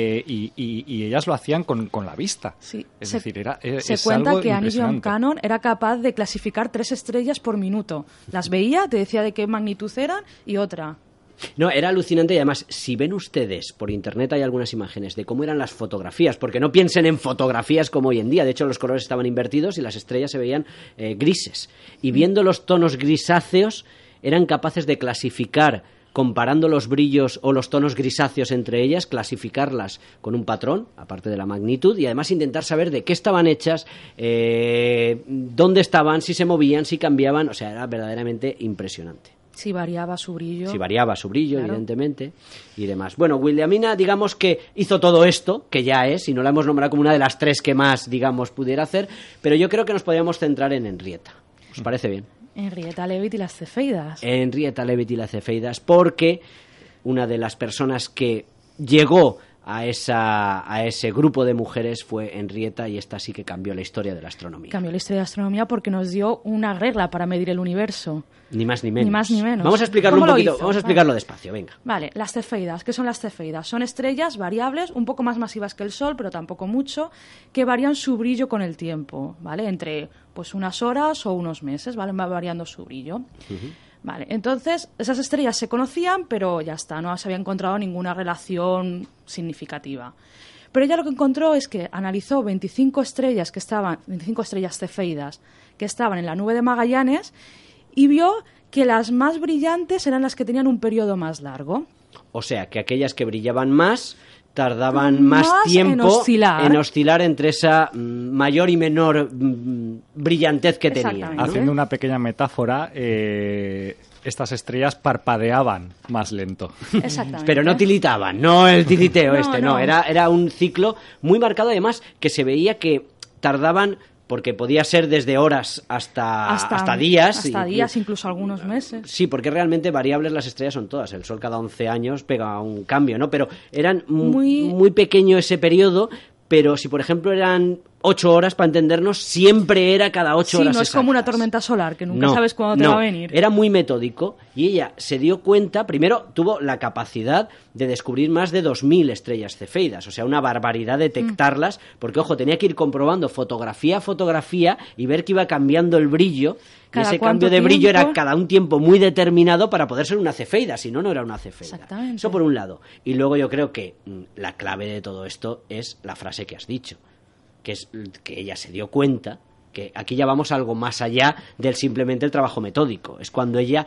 Y ellas lo hacían con la vista. Sí. Es decir, se cuenta que Annie Jane Cannon era capaz de clasificar 3 estrellas por minuto. Las veía, te decía de qué magnitud eran y otra. No, era alucinante, y además, si ven ustedes, por internet hay algunas imágenes de cómo eran las fotografías, porque no piensen en fotografías como hoy en día, de hecho los colores estaban invertidos y las estrellas se veían grises, y viendo los tonos grisáceos eran capaces de clasificar, comparando los brillos o los tonos grisáceos entre ellas, clasificarlas con un patrón, aparte de la magnitud, y además intentar saber de qué estaban hechas, dónde estaban, si se movían, si cambiaban. O sea, era verdaderamente impresionante. Si variaba su brillo. Claro. Evidentemente, y demás. Bueno, Wilhelmina, digamos que hizo todo esto, que ya es, y no la hemos nombrado como una de las 3 que más, digamos, pudiera hacer, pero yo creo que nos podríamos centrar en Henrietta. ¿Os parece bien? Henrietta Leavitt y las cefeidas. Henrietta Leavitt y las cefeidas, porque una de las personas que llegó a ese grupo de mujeres fue Henrietta, y esta sí que cambió la historia de la astronomía. Cambió la historia de la astronomía porque nos dio una regla para medir el universo. Ni más ni menos. Ni más ni menos. Vamos a explicarlo un ¿Cómo lo poquito, hizo? vamos a explicarlo despacio, venga. Vale, las cefeidas. ¿Qué son las cefeidas? Son estrellas variables, un poco más masivas que el Sol, pero tampoco mucho, que varían su brillo con el tiempo, ¿vale? Entre pues unas horas o unos meses, ¿vale? Va variando su brillo. Vale, entonces esas estrellas se conocían, pero ya está, no se había encontrado ninguna relación significativa. Pero ella lo que encontró es que analizó 25 estrellas cefeidas que estaban en la nube de Magallanes y vio que las más brillantes eran las que tenían un periodo más largo. O sea, que aquellas que brillaban más tardaban más tiempo en oscilar entre esa mayor y menor brillantez que tenían, ¿no? Haciendo una pequeña metáfora, estas estrellas parpadeaban más lento. Exactamente. Pero no tilitaban, no el tiliteo no. Era un ciclo muy marcado, además, que se veía que tardaban, porque podía ser desde horas hasta días. Hasta días, incluso algunos meses. Sí, porque realmente variables las estrellas son todas. El Sol cada 11 años pega un cambio, ¿no? Pero eran muy pequeño ese periodo, pero si, por ejemplo, eran 8 horas, para entendernos, siempre era cada 8 horas Sí, no es exactas. como una tormenta solar, que nunca sabes cuándo te va a venir. Era muy metódico, y ella se dio cuenta, primero tuvo la capacidad de descubrir más de 2.000 estrellas cefeidas, o sea, una barbaridad detectarlas, porque, ojo, tenía que ir comprobando fotografía a fotografía y ver que iba cambiando el brillo, y ese cambio de brillo era cada un tiempo muy determinado para poder ser una cefeida, si no, no era una cefeida. Exactamente. Eso por un lado. Y luego yo creo que la clave de todo esto es la frase que has dicho, que es que ella se dio cuenta que aquí ya vamos a algo más allá del simplemente el trabajo metódico. Es cuando ella,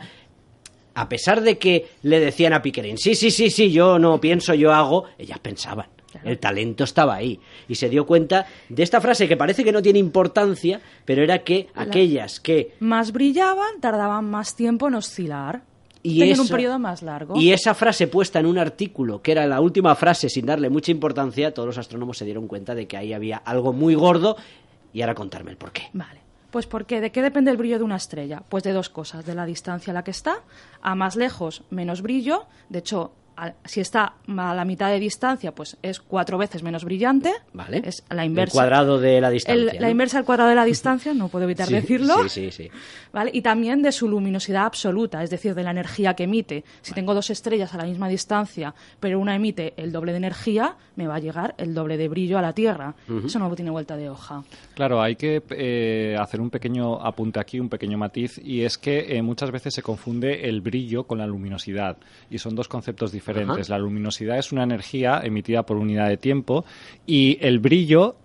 a pesar de que le decían a Pickering, sí, yo no pienso, yo hago, ellas pensaban. Claro. El talento estaba ahí. Y se dio cuenta de esta frase que parece que no tiene importancia, pero era que aquellas que más brillaban tardaban más tiempo en oscilar. Tenían un periodo más largo. Y esa frase puesta en un artículo, que era la última frase sin darle mucha importancia, todos los astrónomos se dieron cuenta de que ahí había algo muy gordo, y ahora contarme el porqué. Vale. Pues ¿por qué? ¿De qué depende el brillo de una estrella? Pues de dos cosas. De la distancia a la que está. A más lejos, menos brillo. De hecho, si está a la mitad de distancia, pues es 4 veces menos brillante. Vale. Es la inversa. El cuadrado de la distancia. La inversa al cuadrado de la distancia, no puedo evitar decirlo. Sí. ¿Vale? Y también de su luminosidad absoluta, es decir, de la energía que emite. Si tengo 2 estrellas a la misma distancia, pero una emite el doble de energía, me va a llegar el doble de brillo a la Tierra. Eso no tiene vuelta de hoja. Claro, hay que hacer un pequeño apunte aquí, un pequeño matiz, y es que muchas veces se confunde el brillo con la luminosidad, y son dos conceptos diferentes. La luminosidad es una energía emitida por unidad de tiempo, y el brillo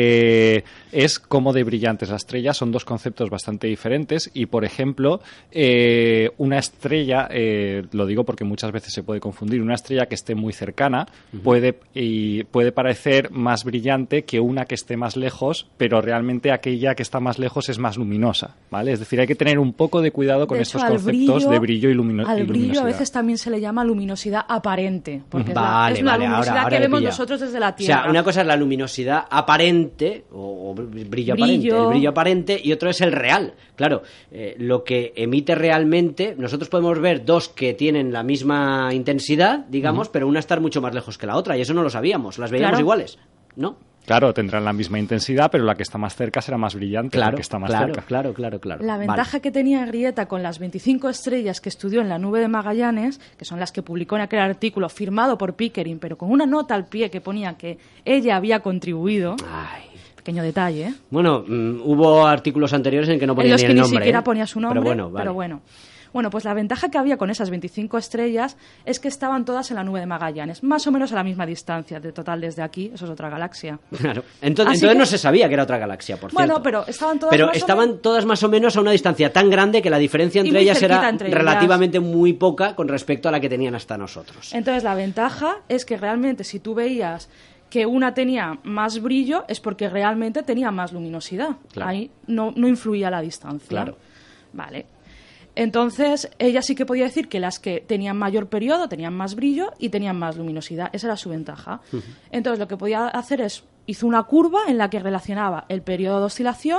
es como de brillantes. Las estrellas son dos conceptos bastante diferentes, y por ejemplo, una estrella, lo digo porque muchas veces se puede confundir, una estrella que esté muy cercana puede parecer más brillante que una que esté más lejos, pero realmente aquella que está más lejos es más luminosa, ¿vale? Es decir, hay que tener un poco de cuidado con estos conceptos de brillo y luminosidad. Al brillo a veces también se le llama luminosidad aparente, porque es la luminosidad ahora que vemos nosotros desde la Tierra. O sea, una cosa es la luminosidad aparente, o brillo aparente, el brillo aparente, y otro es el real. Claro, lo que emite realmente, nosotros podemos ver dos que tienen la misma intensidad, digamos, pero una estar mucho más lejos que la otra, y eso no lo sabíamos, las veíamos iguales, ¿no? Claro, tendrán la misma intensidad, pero la que está más cerca será más brillante que la que está más cerca. Claro. La ventaja que tenía Henrietta con las 25 estrellas que estudió en la nube de Magallanes, que son las que publicó en aquel artículo firmado por Pickering, pero con una nota al pie que ponía que ella había contribuido... Pequeño detalle, ¿eh? Bueno, hubo artículos anteriores en que no ponía ni el nombre. En los que ni siquiera ponía su nombre, pero bueno. Bueno, pues la ventaja que había con esas 25 estrellas es que estaban todas en la nube de Magallanes, más o menos a la misma distancia. De total, desde aquí, eso es otra galaxia. Claro. Entonces no se sabía que era otra galaxia, por cierto. Bueno, pero estaban todas más o menos a una distancia tan grande que la diferencia entre ellas era relativamente muy poca con respecto a la que tenían hasta nosotros. Entonces, la ventaja es que realmente si tú veías que una tenía más brillo es porque realmente tenía más luminosidad. Claro. Ahí no influía la distancia. Claro. Vale. Entonces, ella sí que podía decir que las que tenían mayor periodo tenían más brillo y tenían más luminosidad. Esa era su ventaja. Entonces, lo que podía hacer hizo una curva en la que relacionaba el periodo de oscilación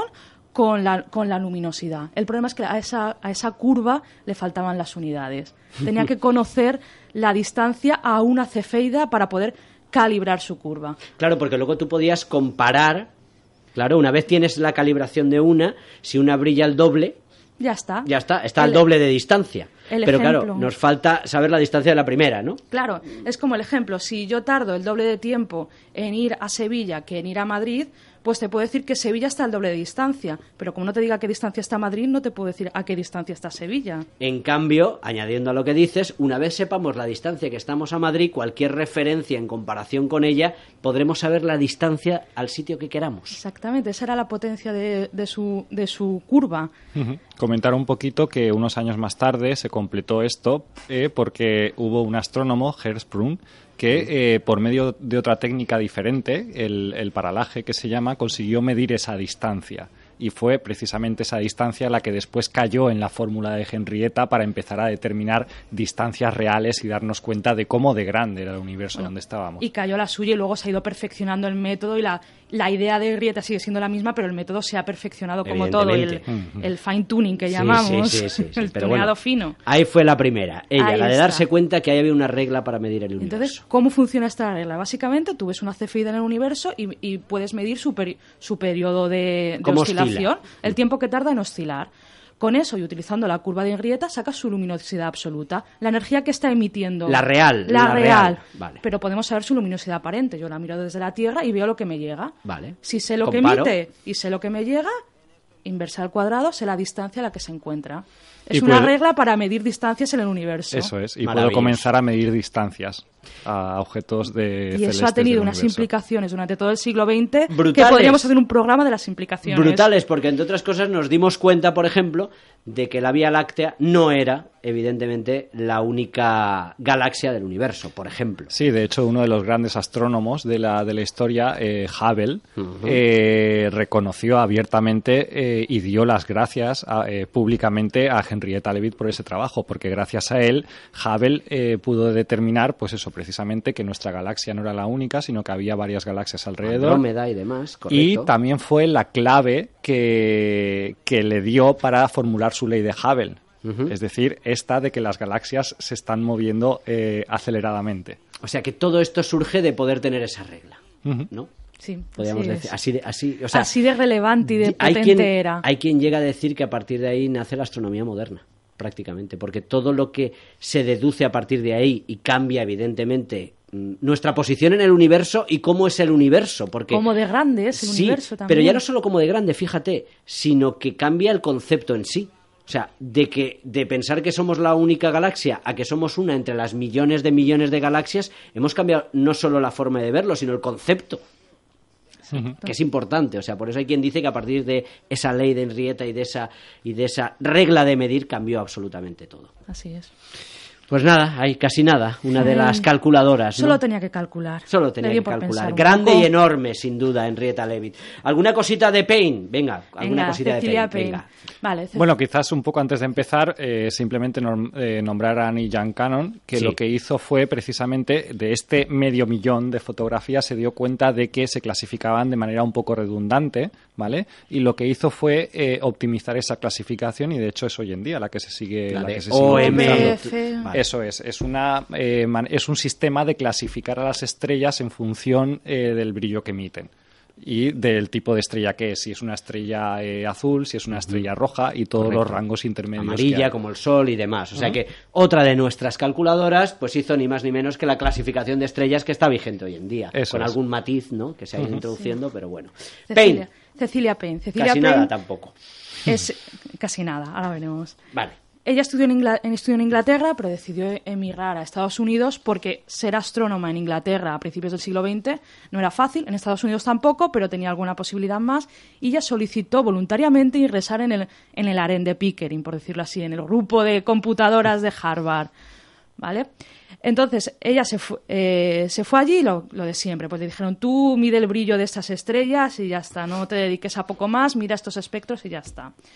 con la luminosidad. El problema es que a esa curva le faltaban las unidades. Tenía que conocer la distancia a una cefeida para poder calibrar su curva. Claro, porque luego tú podías comparar, claro, una vez tienes la calibración de una, si una brilla el doble, ya está al doble de distancia. Pero ejemplo, claro, nos falta saber la distancia de la primera, ¿no? Claro, es como el ejemplo, si yo tardo el doble de tiempo en ir a Sevilla que en ir a Madrid, pues te puedo decir que Sevilla está al doble de distancia, pero como no te diga a qué distancia está Madrid, no te puedo decir a qué distancia está Sevilla. En cambio, añadiendo a lo que dices, una vez sepamos la distancia que estamos a Madrid, cualquier referencia en comparación con ella, podremos saber la distancia al sitio que queramos. Exactamente, esa era la potencia de su curva. Comentar un poquito que unos años más tarde se completó esto porque hubo un astrónomo, Hertzsprung, que por medio de otra técnica diferente, el paralaje que se llama, consiguió medir esa distancia. Y fue precisamente esa distancia la que después cayó en la fórmula de Henrietta para empezar a determinar distancias reales y darnos cuenta de cómo de grande era el universo donde estábamos. Y cayó la suya y luego se ha ido perfeccionando el método y la idea de Henrietta sigue siendo la misma, pero el método se ha perfeccionado como todo, el fine tuning que llamamos, sí, el pero tuneado bueno, fino. Ahí fue la primera, ella, Ahí la de está. darse cuenta que ahí había una regla para medir el universo. Entonces, ¿cómo funciona esta regla? Básicamente, tú ves una cefeida en el universo y puedes medir su periodo de oscilación, el tiempo que tarda en oscilar. Con eso y utilizando la curva de Henrietta sacas su luminosidad absoluta, la energía que está emitiendo. La real. Vale. Pero podemos saber su luminosidad aparente. Yo la miro desde la Tierra y veo lo que me llega. Vale. Si sé lo Comparo. que emite y sé lo que me llega, inversa al cuadrado, sé la distancia a la que se encuentra. Es Y una puede- regla para medir distancias en el universo. Eso es, y puedo Maravilloso. comenzar a medir distancias a objetos de Y eso celestes ha tenido del unas universo. implicaciones durante todo el siglo XX que Brutales. podríamos hacer un programa de las implicaciones. Brutales, porque entre otras cosas nos dimos cuenta, por ejemplo, de que la Vía Láctea no era, evidentemente, la única galaxia del universo, por ejemplo. Sí, de hecho, uno de los grandes astrónomos de la historia, Hubble, reconoció abiertamente y dio las gracias públicamente a Henrietta Leavitt por ese trabajo, porque gracias a él, Hubble pudo determinar, pues eso, precisamente, que nuestra galaxia no era la única, sino que había varias galaxias alrededor. Andrómeda y demás, correcto. Y también fue la clave que le dio para formular su ley de Hubble. Es decir, esta de que las galaxias se están moviendo aceleradamente. O sea que todo esto surge de poder tener esa regla, ¿no? Sí, Podríamos así decir, es. o sea, Así de relevante y de hay potente era. Hay quien llega a decir que a partir de ahí nace la astronomía moderna, prácticamente, porque todo lo que se deduce a partir de ahí y cambia, evidentemente, nuestra posición en el universo y cómo es el universo. Porque, Como de grande es el sí, universo también. pero ya no solo como de grande, fíjate, sino que cambia el concepto en sí. O sea, de pensar que somos la única galaxia a que somos una entre las millones de galaxias, hemos cambiado no solo la forma de verlo, sino el concepto. Que es importante, o sea, por eso hay quien dice que a partir de esa ley de Henrietta y de esa regla de medir cambió absolutamente todo. Así es. Pues nada, hay casi nada, una de las calculadoras, ¿no? Solo tenía que calcular. Solo tenía Le dio que por calcular. pensar un Grande poco. y enorme, sin duda, Henrietta Leavitt. ¿Alguna cosita de Payne? Venga, alguna Venga, cosita Cecilia de Payne. Payne. Venga. Vale, Bueno, quizás un poco antes de empezar, simplemente nombrar a Annie Young Cannon, que Sí. lo que hizo fue precisamente de este 500.000 de fotografías se dio cuenta de que se clasificaban de manera un poco redundante, ¿vale? Y lo que hizo fue optimizar esa clasificación y de hecho es hoy en día la que se sigue, La la de que se sigue OMF. utilizando. Vale. Eso es un sistema de clasificar a las estrellas en función del brillo que emiten y del tipo de estrella que es, si es una estrella azul, si es una estrella roja y todos Correcto. los rangos intermedios que Amarilla, hay. como el Sol y demás. O sea que otra de nuestras calculadoras pues hizo ni más ni menos que la clasificación de estrellas que está vigente hoy en día. Eso con es. algún matiz, ¿no?, que se ha ido introduciendo, pero bueno. Payne, Cecilia Payne. Cecilia casi Payne nada tampoco. es casi nada, ahora veremos. Vale. Ella estudió en Inglaterra, pero decidió emigrar a Estados Unidos porque ser astrónoma en Inglaterra a principios del siglo XX no era fácil, en Estados Unidos tampoco, pero tenía alguna posibilidad más, y ella solicitó voluntariamente ingresar en el harén de Pickering, por decirlo así, en el grupo de computadoras de Harvard, ¿vale? Entonces, ella se fue allí, lo de siempre, pues le dijeron, tú mide el brillo de estas estrellas y ya está, no te dediques a poco más, mira estos espectros y ya está.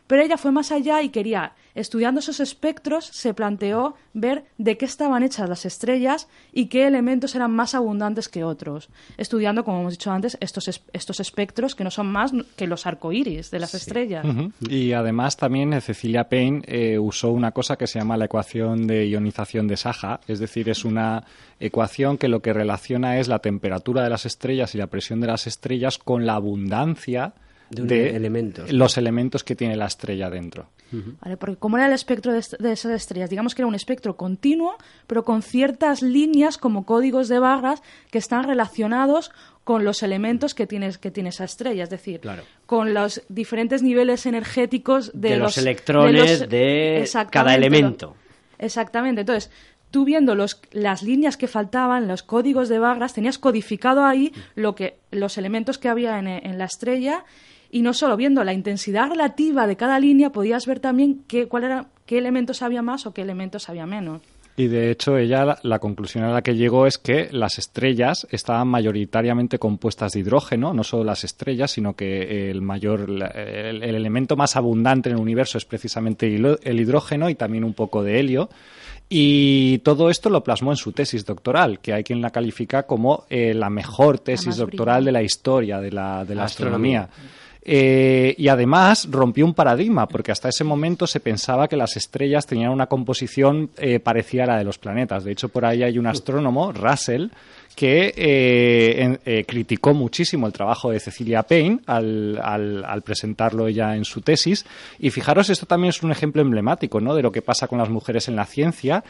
Pero ella fue más allá y quería, estudiando esos espectros, se planteó ver de qué estaban hechas las estrellas y qué elementos eran más abundantes que otros, estudiando, como hemos dicho antes, estos espectros que no son más que los arcoíris de las estrellas. Uh-huh. Y además también Cecilia Payne usó una cosa que se llama la ecuación de ionización de Saja, es decir, es una ecuación que lo que relaciona es la temperatura de las estrellas y la presión de las estrellas con la abundancia de elementos. Los elementos que tiene la estrella dentro. Uh-huh. Vale, porque ¿cómo era el espectro de esas estrellas? Digamos que era un espectro continuo, pero con ciertas líneas como códigos de barras que están relacionados con los elementos que tiene esa estrella, es decir, claro, con los diferentes niveles energéticos de los electrones de cada elemento. Exactamente, entonces tú viendo las líneas que faltaban, los códigos de barras, tenías codificado ahí los elementos que había en la estrella, y no solo viendo la intensidad relativa de cada línea, podías ver también qué elementos había más o qué elementos había menos. Y de hecho ella la conclusión a la que llegó es que las estrellas estaban mayoritariamente compuestas de hidrógeno, no solo las estrellas, sino que el elemento más abundante en el universo es precisamente el hidrógeno y también un poco de helio. Y todo esto lo plasmó en su tesis doctoral, que hay quien la califica como la mejor tesis doctoral de la historia de la astronomía. Y además rompió un paradigma, porque hasta ese momento se pensaba que las estrellas tenían una composición parecida a la de los planetas. De hecho, por ahí hay un astrónomo, Russell, que criticó muchísimo el trabajo de Cecilia Payne al presentarlo ella en su tesis. Y fijaros, esto también es un ejemplo emblemático, ¿no?, de lo que pasa con las mujeres en la ciencia.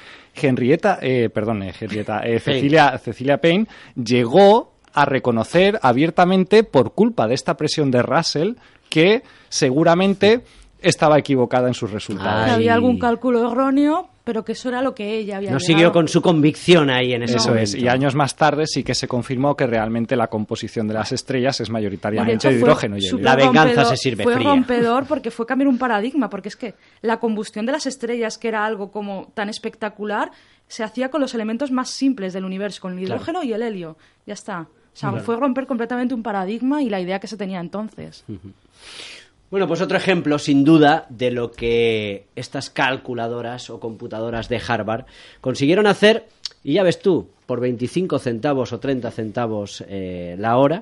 Cecilia Payne llegó a reconocer abiertamente, por culpa de esta presión de Russell, que seguramente estaba equivocada en sus resultados. Que había algún cálculo erróneo, pero que eso era lo que ella había No siguió con su convicción ahí en ese Eso momento. es, y años más tarde sí que se confirmó que realmente la composición de las estrellas es mayoritariamente de hidrógeno y helio. La venganza se sirve fue fría. Fue rompedor porque fue cambiar un paradigma, porque es que la combustión de las estrellas, que era algo como tan espectacular, se hacía con los elementos más simples del universo, con el hidrógeno y el helio. Ya está. O sea, fue romper completamente un paradigma y la idea que se tenía entonces. Bueno, pues otro ejemplo, sin duda, de lo que estas calculadoras o computadoras de Harvard consiguieron hacer, y ya ves tú, por 25 centavos o 30 centavos la hora,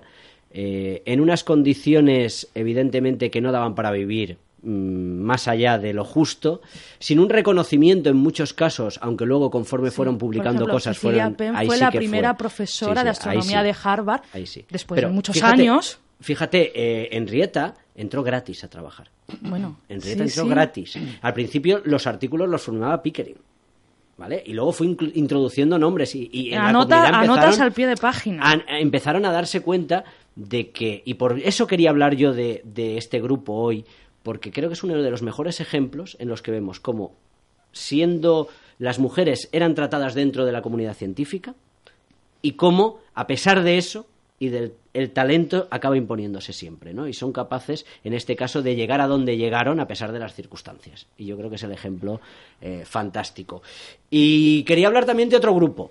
en unas condiciones evidentemente que no daban para vivir más allá de lo justo, sin un reconocimiento en muchos casos, aunque luego conforme fueron publicando por ejemplo, cosas Cecilia Payne fue la primera profesora de astronomía de Harvard, después de muchos años. Fíjate, Henrietta entró gratis a trabajar. Bueno, Henrietta entró gratis. Al principio los artículos los formulaba Pickering, ¿vale? Y luego fue introduciendo nombres y en anotas al pie de página. Empezaron a darse cuenta de que, y por eso quería hablar yo de este grupo hoy, porque creo que es uno de los mejores ejemplos en los que vemos cómo, siendo las mujeres, eran tratadas dentro de la comunidad científica y cómo, a pesar de eso y del talento, acaba imponiéndose siempre, ¿no? Y son capaces, en este caso, de llegar a donde llegaron a pesar de las circunstancias. Y yo creo que es el ejemplo fantástico. Y quería hablar también de otro grupo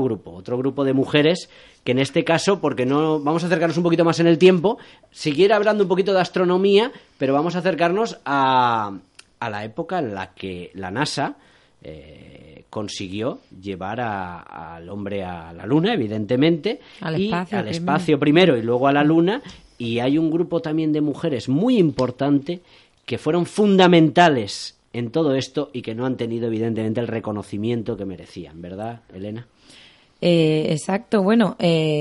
de mujeres que en este caso, porque no vamos a acercarnos un poquito más en el tiempo, siguiera hablando un poquito de astronomía, pero vamos a acercarnos a la época en la que la NASA consiguió llevar al hombre a la Luna, evidentemente, al espacio primero y luego a la Luna, y hay un grupo también de mujeres muy importante que fueron fundamentales en todo esto y que no han tenido evidentemente el reconocimiento que merecían, ¿verdad, Elena? Exacto, bueno,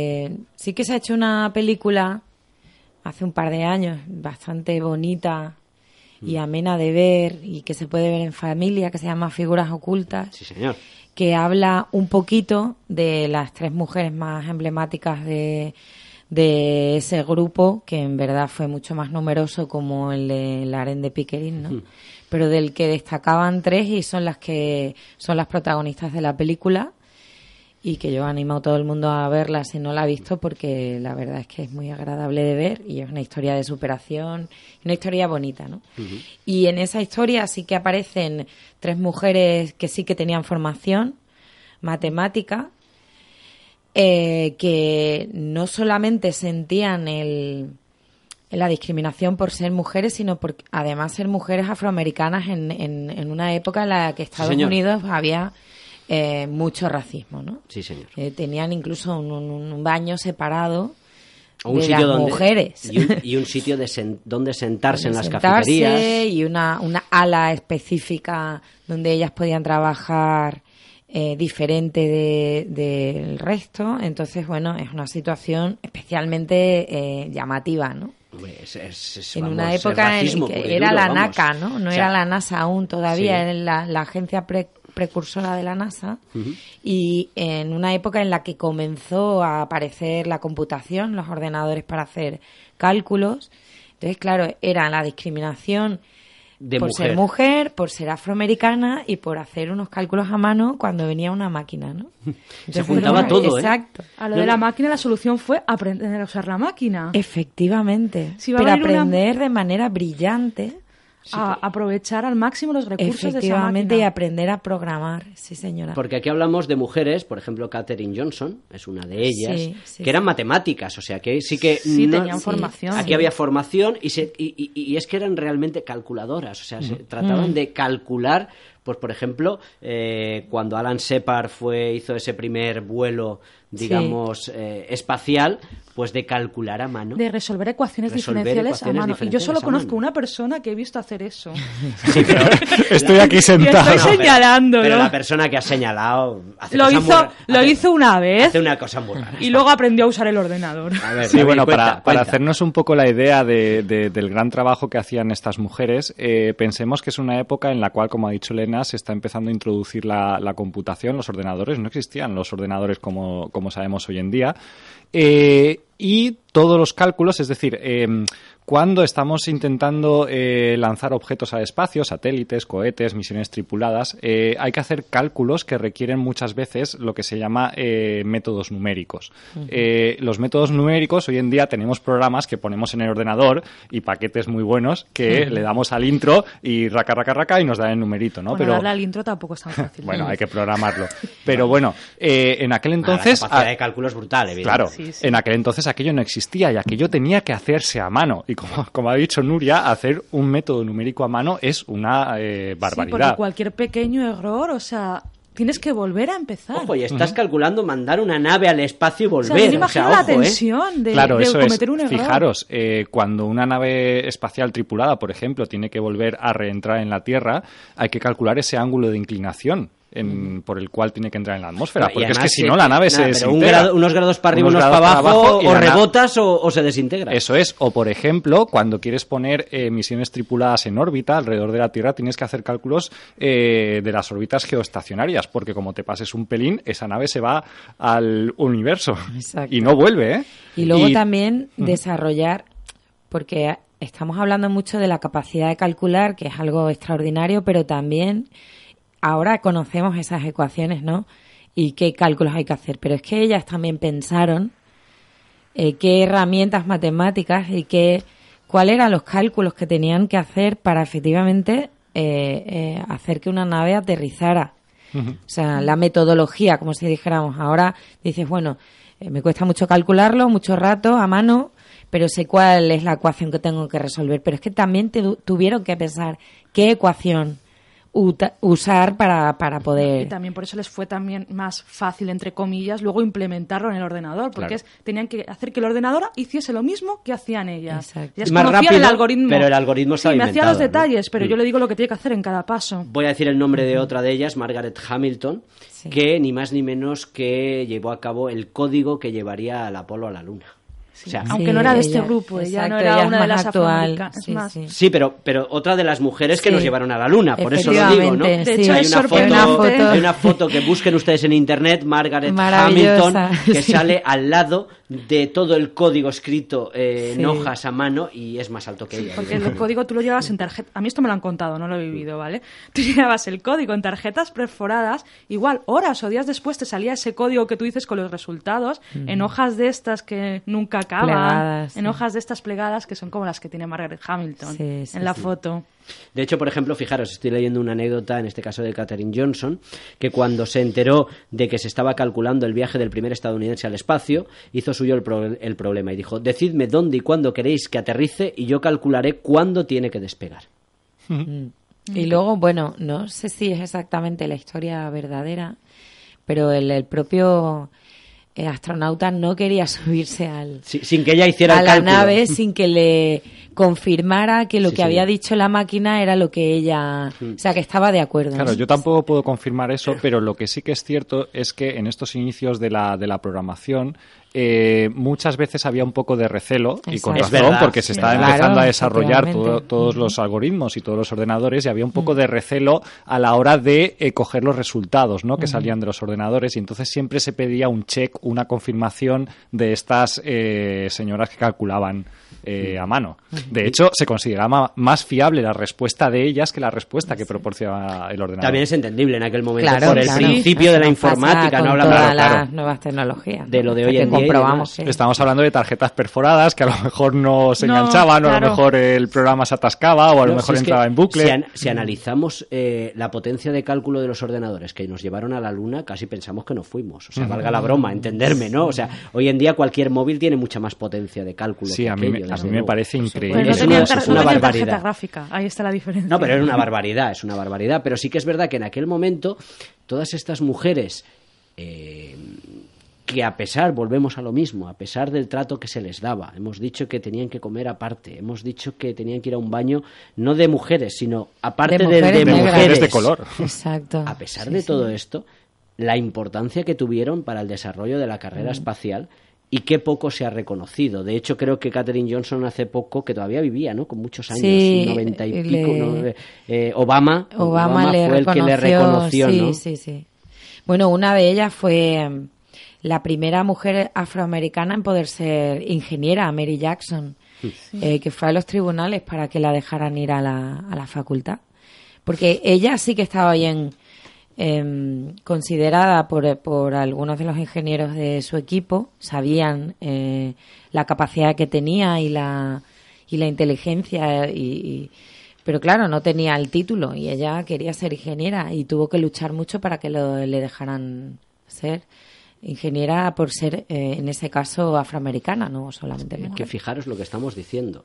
sí que se ha hecho una película hace un par de años bastante bonita y amena de ver y que se puede ver en familia, que se llama Figuras Ocultas. Sí, señor. Que habla un poquito de las tres mujeres más emblemáticas de ese grupo, que en verdad fue mucho más numeroso como el de Larraín de Pickering, ¿no? Pero del que destacaban tres y son las protagonistas de la película, y que yo animo a todo el mundo a verla si no la ha visto, porque la verdad es que es muy agradable de ver y es una historia de superación, una historia bonita, ¿no? Y en esa historia sí que aparecen tres mujeres que sí que tenían formación matemática, que no solamente sentían la discriminación por ser mujeres, sino por además ser mujeres afroamericanas en una época en la que Estados Unidos había mucho racismo, ¿no? Sí, señor. Tenían incluso un baño separado o un de sitio las mujeres. Y un sitio donde sentarse en las cafeterías. Y una ala específica donde ellas podían trabajar diferente del resto. Entonces, bueno, es una situación especialmente llamativa, ¿no? En una época en que era la NACA, ¿no? No era la NASA aún todavía, era la agencia precursora de la NASA, y en una época en la que comenzó a aparecer la computación, los ordenadores para hacer cálculos. Entonces, claro, era la discriminación por ser mujer, por ser afroamericana y por hacer unos cálculos a mano cuando venía una máquina, ¿no? Entonces, se juntaba todo, exacto. A lo de la máquina, la solución fue aprender a usar la máquina. Efectivamente. Pero aprender de manera brillante. A aprovechar al máximo los recursos de esa máquina. Efectivamente, y aprender a programar, sí señora. Porque aquí hablamos de mujeres, por ejemplo, Katherine Johnson es una de ellas, que eran matemáticas, o sea que sí que... tenían formación. Aquí había formación y es que eran realmente calculadoras, o sea, se trataban de calcular, pues por ejemplo, cuando Alan Shepard hizo ese primer vuelo, digamos, espacial, pues de calcular a mano. De resolver ecuaciones diferenciales a mano. Y yo solo conozco una persona que he visto hacer eso. Sí, pero estoy aquí sentado. Y estoy señalándolo. Pero la persona que ha señalado lo hizo una vez. Hace una cosa muy rara. Y luego aprendió a usar el ordenador. A ver, sí, bueno, cuenta. Para hacernos un poco la idea del gran trabajo que hacían estas mujeres, pensemos que es una época en la cual, como ha dicho Elena, se está empezando a introducir la computación, los ordenadores. No existían los ordenadores como sabemos hoy en día. Y todos los cálculos, es decir, cuando estamos intentando lanzar objetos al espacio, satélites, cohetes, misiones tripuladas, hay que hacer cálculos que requieren muchas veces lo que se llama métodos numéricos. Los métodos numéricos, hoy en día tenemos programas que ponemos en el ordenador y paquetes muy buenos que le damos al intro y raca y nos da el numerito, ¿no? Bueno, pero darle al intro tampoco es tan fácil. Bueno, hay que programarlo. Pero bueno, en aquel entonces... La capacidad de cálculo es brutal, evidentemente. Claro, sí. En aquel entonces aquello no existía y aquello tenía que hacerse a mano. Y como ha dicho Nuria, hacer un método numérico a mano es una barbaridad. Sí, porque cualquier pequeño error, o sea, tienes que volver a empezar. Ojo, y estás calculando mandar una nave al espacio y volver. O sea, yo me imagino la tensión de cometer un error. Fijaros, cuando una nave espacial tripulada, por ejemplo, tiene que volver a reentrar en la Tierra, hay que calcular ese ángulo de inclinación por el cual tiene que entrar en la atmósfera, porque además, es que si no la nave se desintegra. Unos grados para arriba, unos para abajo, o rebotas o se desintegra. Eso es, o por ejemplo, cuando quieres poner misiones tripuladas en órbita alrededor de la Tierra, tienes que hacer cálculos de las órbitas geoestacionarias, porque como te pases un pelín, esa nave se va al universo. Exacto. Y no vuelve, ¿eh? Y luego también desarrollar, porque estamos hablando mucho de la capacidad de calcular, que es algo extraordinario, pero también... Ahora conocemos esas ecuaciones, ¿no? Y qué cálculos hay que hacer. Pero es que ellas también pensaron qué herramientas matemáticas y cuáles eran los cálculos que tenían que hacer para efectivamente hacer que una nave aterrizara. O sea, la metodología, como si dijéramos. Ahora dices, bueno, me cuesta mucho calcularlo, mucho rato, a mano, pero sé cuál es la ecuación que tengo que resolver. Pero es que también tuvieron que pensar qué ecuación usar para poder... Y también por eso les fue también más fácil, entre comillas, luego implementarlo en el ordenador, porque tenían que hacer que el ordenador hiciese lo mismo que hacían ellas. Ellas más conocían rápido, el algoritmo. Pero el algoritmo estaba me hacía los inventado, detalles, pero yo le digo lo que tiene que hacer en cada paso. Voy a decir el nombre de otra de ellas, Margaret Hamilton, que ni más ni menos que llevó a cabo el código que llevaría al Apolo a la Luna. O sea, aunque no era de este grupo, ella no era una de las afroamericanas. Sí, pero otra de las mujeres que nos llevaron a la Luna, por eso lo digo, ¿no? De hecho, hay una foto que busquen ustedes en internet, Margaret Hamilton, que sale al lado de todo el código escrito en hojas a mano y es más alto que ella. Porque el código tú lo llevabas en tarjeta. A mí esto me lo han contado, no lo he vivido, ¿vale? Tú llevabas el código en tarjetas perforadas, igual horas o días después te salía ese código que tú dices con los resultados en hojas de estas que nunca marcaba plegadas, en hojas de estas plegadas que son como las que tiene Margaret Hamilton en la foto. De hecho, por ejemplo, fijaros, estoy leyendo una anécdota, en este caso de Katherine Johnson, que cuando se enteró de que se estaba calculando el viaje del primer estadounidense al espacio, hizo suyo el problema y dijo: decidme dónde y cuándo queréis que aterrice y yo calcularé cuándo tiene que despegar. Y luego, bueno, no sé si es exactamente la historia verdadera, pero el propio astronauta no quería subirse sin que ella hiciera el cálculo. La nave, sin que le confirmara que lo que había dicho la máquina era lo que ella... O sea, que estaba de acuerdo. Claro, ¿no? yo tampoco puedo confirmar eso, pero lo que sí que es cierto es que en estos inicios de la programación muchas veces había un poco de recelo, y con razón, porque se estaba empezando a desarrollar todos los algoritmos y todos los ordenadores, y había un poco de recelo a la hora de coger los resultados, ¿no?, que salían de los ordenadores, y entonces siempre se pedía un check, una confirmación de estas señoras que calculaban a mano. De hecho, se consideraba más fiable la respuesta de ellas que la respuesta que proporcionaba el ordenador. También es entendible en aquel momento por el principio de la informática, no hablamos de las nuevas tecnologías, de lo de hoy en día. Estamos hablando de tarjetas perforadas que a lo mejor no se enganchaban, o a lo mejor el programa se atascaba, o a lo mejor entraba en bucle. Si analizamos la potencia de cálculo de los ordenadores que nos llevaron a la Luna, casi pensamos que no fuimos. O sea, valga la broma, entenderme, ¿no? O sea, hoy en día cualquier móvil tiene mucha más potencia de cálculo. Sí, que a mí me parece increíble. Pero no es una barbaridad. Tarjeta gráfica, ahí está la diferencia. No, pero es una barbaridad. Pero sí que es verdad que en aquel momento todas estas mujeres que volvemos a lo mismo, a pesar del trato que se les daba, hemos dicho que tenían que comer aparte, hemos dicho que tenían que ir a un baño no de mujeres, sino aparte de mujeres de color. Exacto. A pesar de todo esto, la importancia que tuvieron para el desarrollo de la carrera espacial, y qué poco se ha reconocido. De hecho, creo que Katherine Johnson hace poco, que todavía vivía, ¿no?, con muchos años, 90 y pico, Obama fue el que le reconoció, ¿no? Sí. Bueno, una de ellas fue la primera mujer afroamericana en poder ser ingeniera, Mary Jackson, que fue a los tribunales para que la dejaran ir a la facultad. Porque ella sí que estaba bien considerada por algunos de los ingenieros de su equipo, sabían la capacidad que tenía y la inteligencia, pero claro, no tenía el título y ella quería ser ingeniera y tuvo que luchar mucho para que le dejaran ser ingeniera por ser, en ese caso, afroamericana, no solamente mujer. Que fijaros lo que estamos diciendo,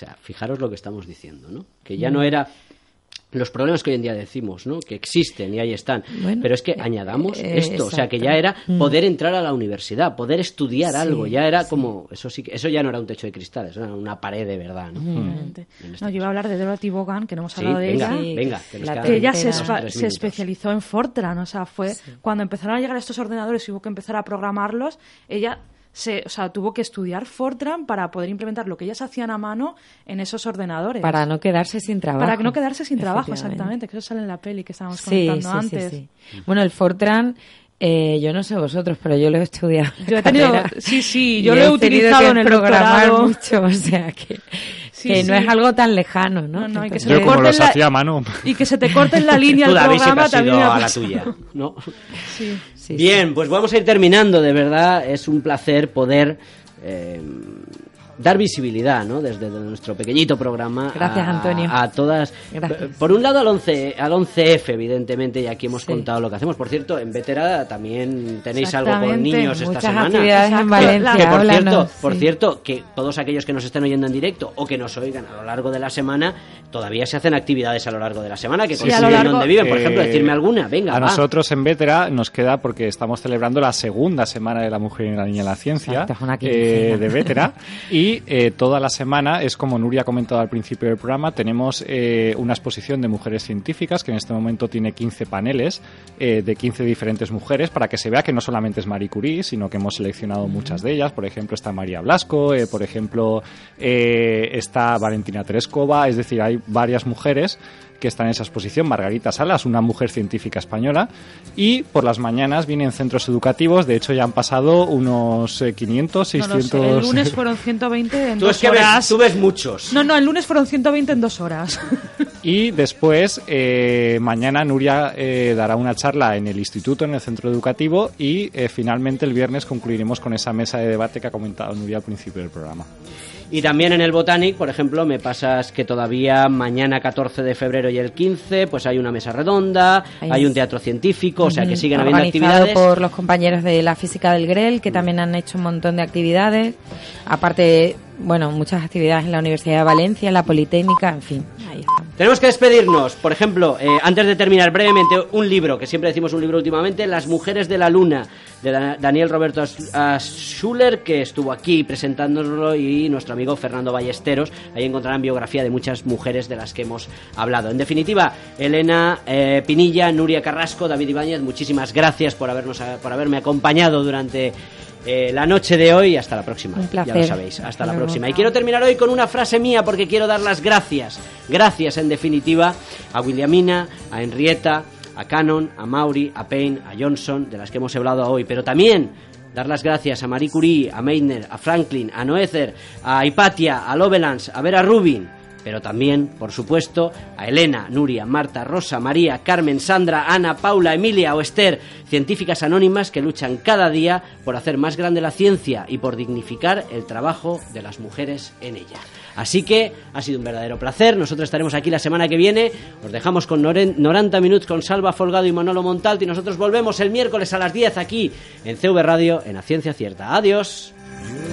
¿no? Que ya no era los problemas que hoy en día decimos, ¿no?, que existen y ahí están, bueno, pero es que añadamos esto, exacto. O sea, que ya era poder entrar a la universidad, poder estudiar algo, ya era como, eso ya no era un techo de cristal, eso era una pared de verdad, ¿no? Yo iba a hablar de Dorothy Vaughan, que no hemos hablado de ella. Venga, que ella se especializó en Fortran, o sea, fue cuando empezaron a llegar estos ordenadores y hubo que empezar a programarlos, ella tuvo que estudiar Fortran para poder implementar lo que ellas hacían a mano en esos ordenadores. Para no quedarse sin trabajo. Para que no quedarse sin trabajo, exactamente, que eso sale en la peli que estábamos comentando antes. Sí. Bueno, el Fortran, yo no sé vosotros, pero yo lo he estudiado. Yo he tenido, yo lo he utilizado en el doctorado mucho, o sea que no es algo tan lejano, ¿no? No, y que se yo como los hacía a mano. Y que se te corte en la línea el programa también me ha pasado. A la tuya, ¿no? Sí. Bien, pues vamos a ir terminando, de verdad, es un placer poder dar visibilidad, ¿no?, desde nuestro pequeñito programa. Gracias, Antonio. A todas. Gracias. Por un lado al 11F, evidentemente, y aquí hemos contado lo que hacemos. Por cierto, en Vetera también tenéis algo con niños esta semana. Muchas actividades en Valencia. Que por cierto, que todos aquellos que nos estén oyendo en directo o que nos oigan a lo largo de la semana, todavía se hacen actividades a lo largo de la semana que coinciden donde viven. Por ejemplo, decirme alguna. Venga, nosotros en Vetera nos queda, porque estamos celebrando la segunda semana de la mujer y la niña en la ciencia. Exacto, de Vetera. Y toda la semana, es como Nuria ha comentado al principio del programa, tenemos una exposición de mujeres científicas que en este momento tiene 15 paneles de 15 diferentes mujeres, para que se vea que no solamente es Marie Curie, sino que hemos seleccionado muchas de ellas. Por ejemplo, está María Blasco, por ejemplo, está Valentina Tereskova, es decir, hay varias mujeres que está en esa exposición. Margarita Salas, una mujer científica española, y por las mañanas vienen centros educativos. De hecho, ya han pasado unos 500, 600... El lunes fueron 120 120 en Tú 2 es que horas. tú ves muchos. No, el lunes fueron 120 en 2 horas. Y después, mañana Nuria dará una charla en el instituto, en el centro educativo, y finalmente el viernes concluiremos con esa mesa de debate que ha comentado Nuria al principio del programa. Y también en el Botanic, por ejemplo, me pasas que todavía mañana 14 de febrero y el 15, pues hay una mesa redonda, hay un teatro científico, o sea que siguen habiendo organizado actividades. por los compañeros de la física del Grel, que también han hecho un montón de actividades. Aparte, bueno, muchas actividades en la Universidad de Valencia, en la Politécnica, en fin, ahí está. Tenemos que despedirnos. Por ejemplo, antes de terminar brevemente, un libro, que siempre decimos un libro últimamente, Las mujeres de la luna, de Daniel Roberto Schuller, que estuvo aquí presentándolo, y nuestro amigo Fernando Ballesteros. Ahí encontrarán biografía de muchas mujeres de las que hemos hablado. En definitiva, Elena Pinilla, Nuria Carrasco, David Ibáñez, muchísimas gracias por haberme acompañado durante la noche de hoy. Hasta la próxima. Un placer. Ya lo sabéis, hasta la próxima. Y quiero terminar hoy con una frase mía, porque quiero dar las gracias en definitiva a Williamina, a Henrietta, a Cannon, a Maury, a Payne, a Johnson, de las que hemos hablado hoy, pero también dar las gracias a Marie Curie, a Meitner, a Franklin, a Noether, a Hypatia, a Lovelace, a Vera Rubin, pero también, por supuesto, a Elena, Nuria, Marta, Rosa, María, Carmen, Sandra, Ana, Paula, Emilia o Esther, científicas anónimas que luchan cada día por hacer más grande la ciencia y por dignificar el trabajo de las mujeres en ella. Así que ha sido un verdadero placer. Nosotros estaremos aquí la semana que viene. Os dejamos con 90 minutos con Salva Folgado y Manolo Montalto, y nosotros volvemos el miércoles a las 10 aquí en CV Radio, en A Ciencia Cierta. Adiós.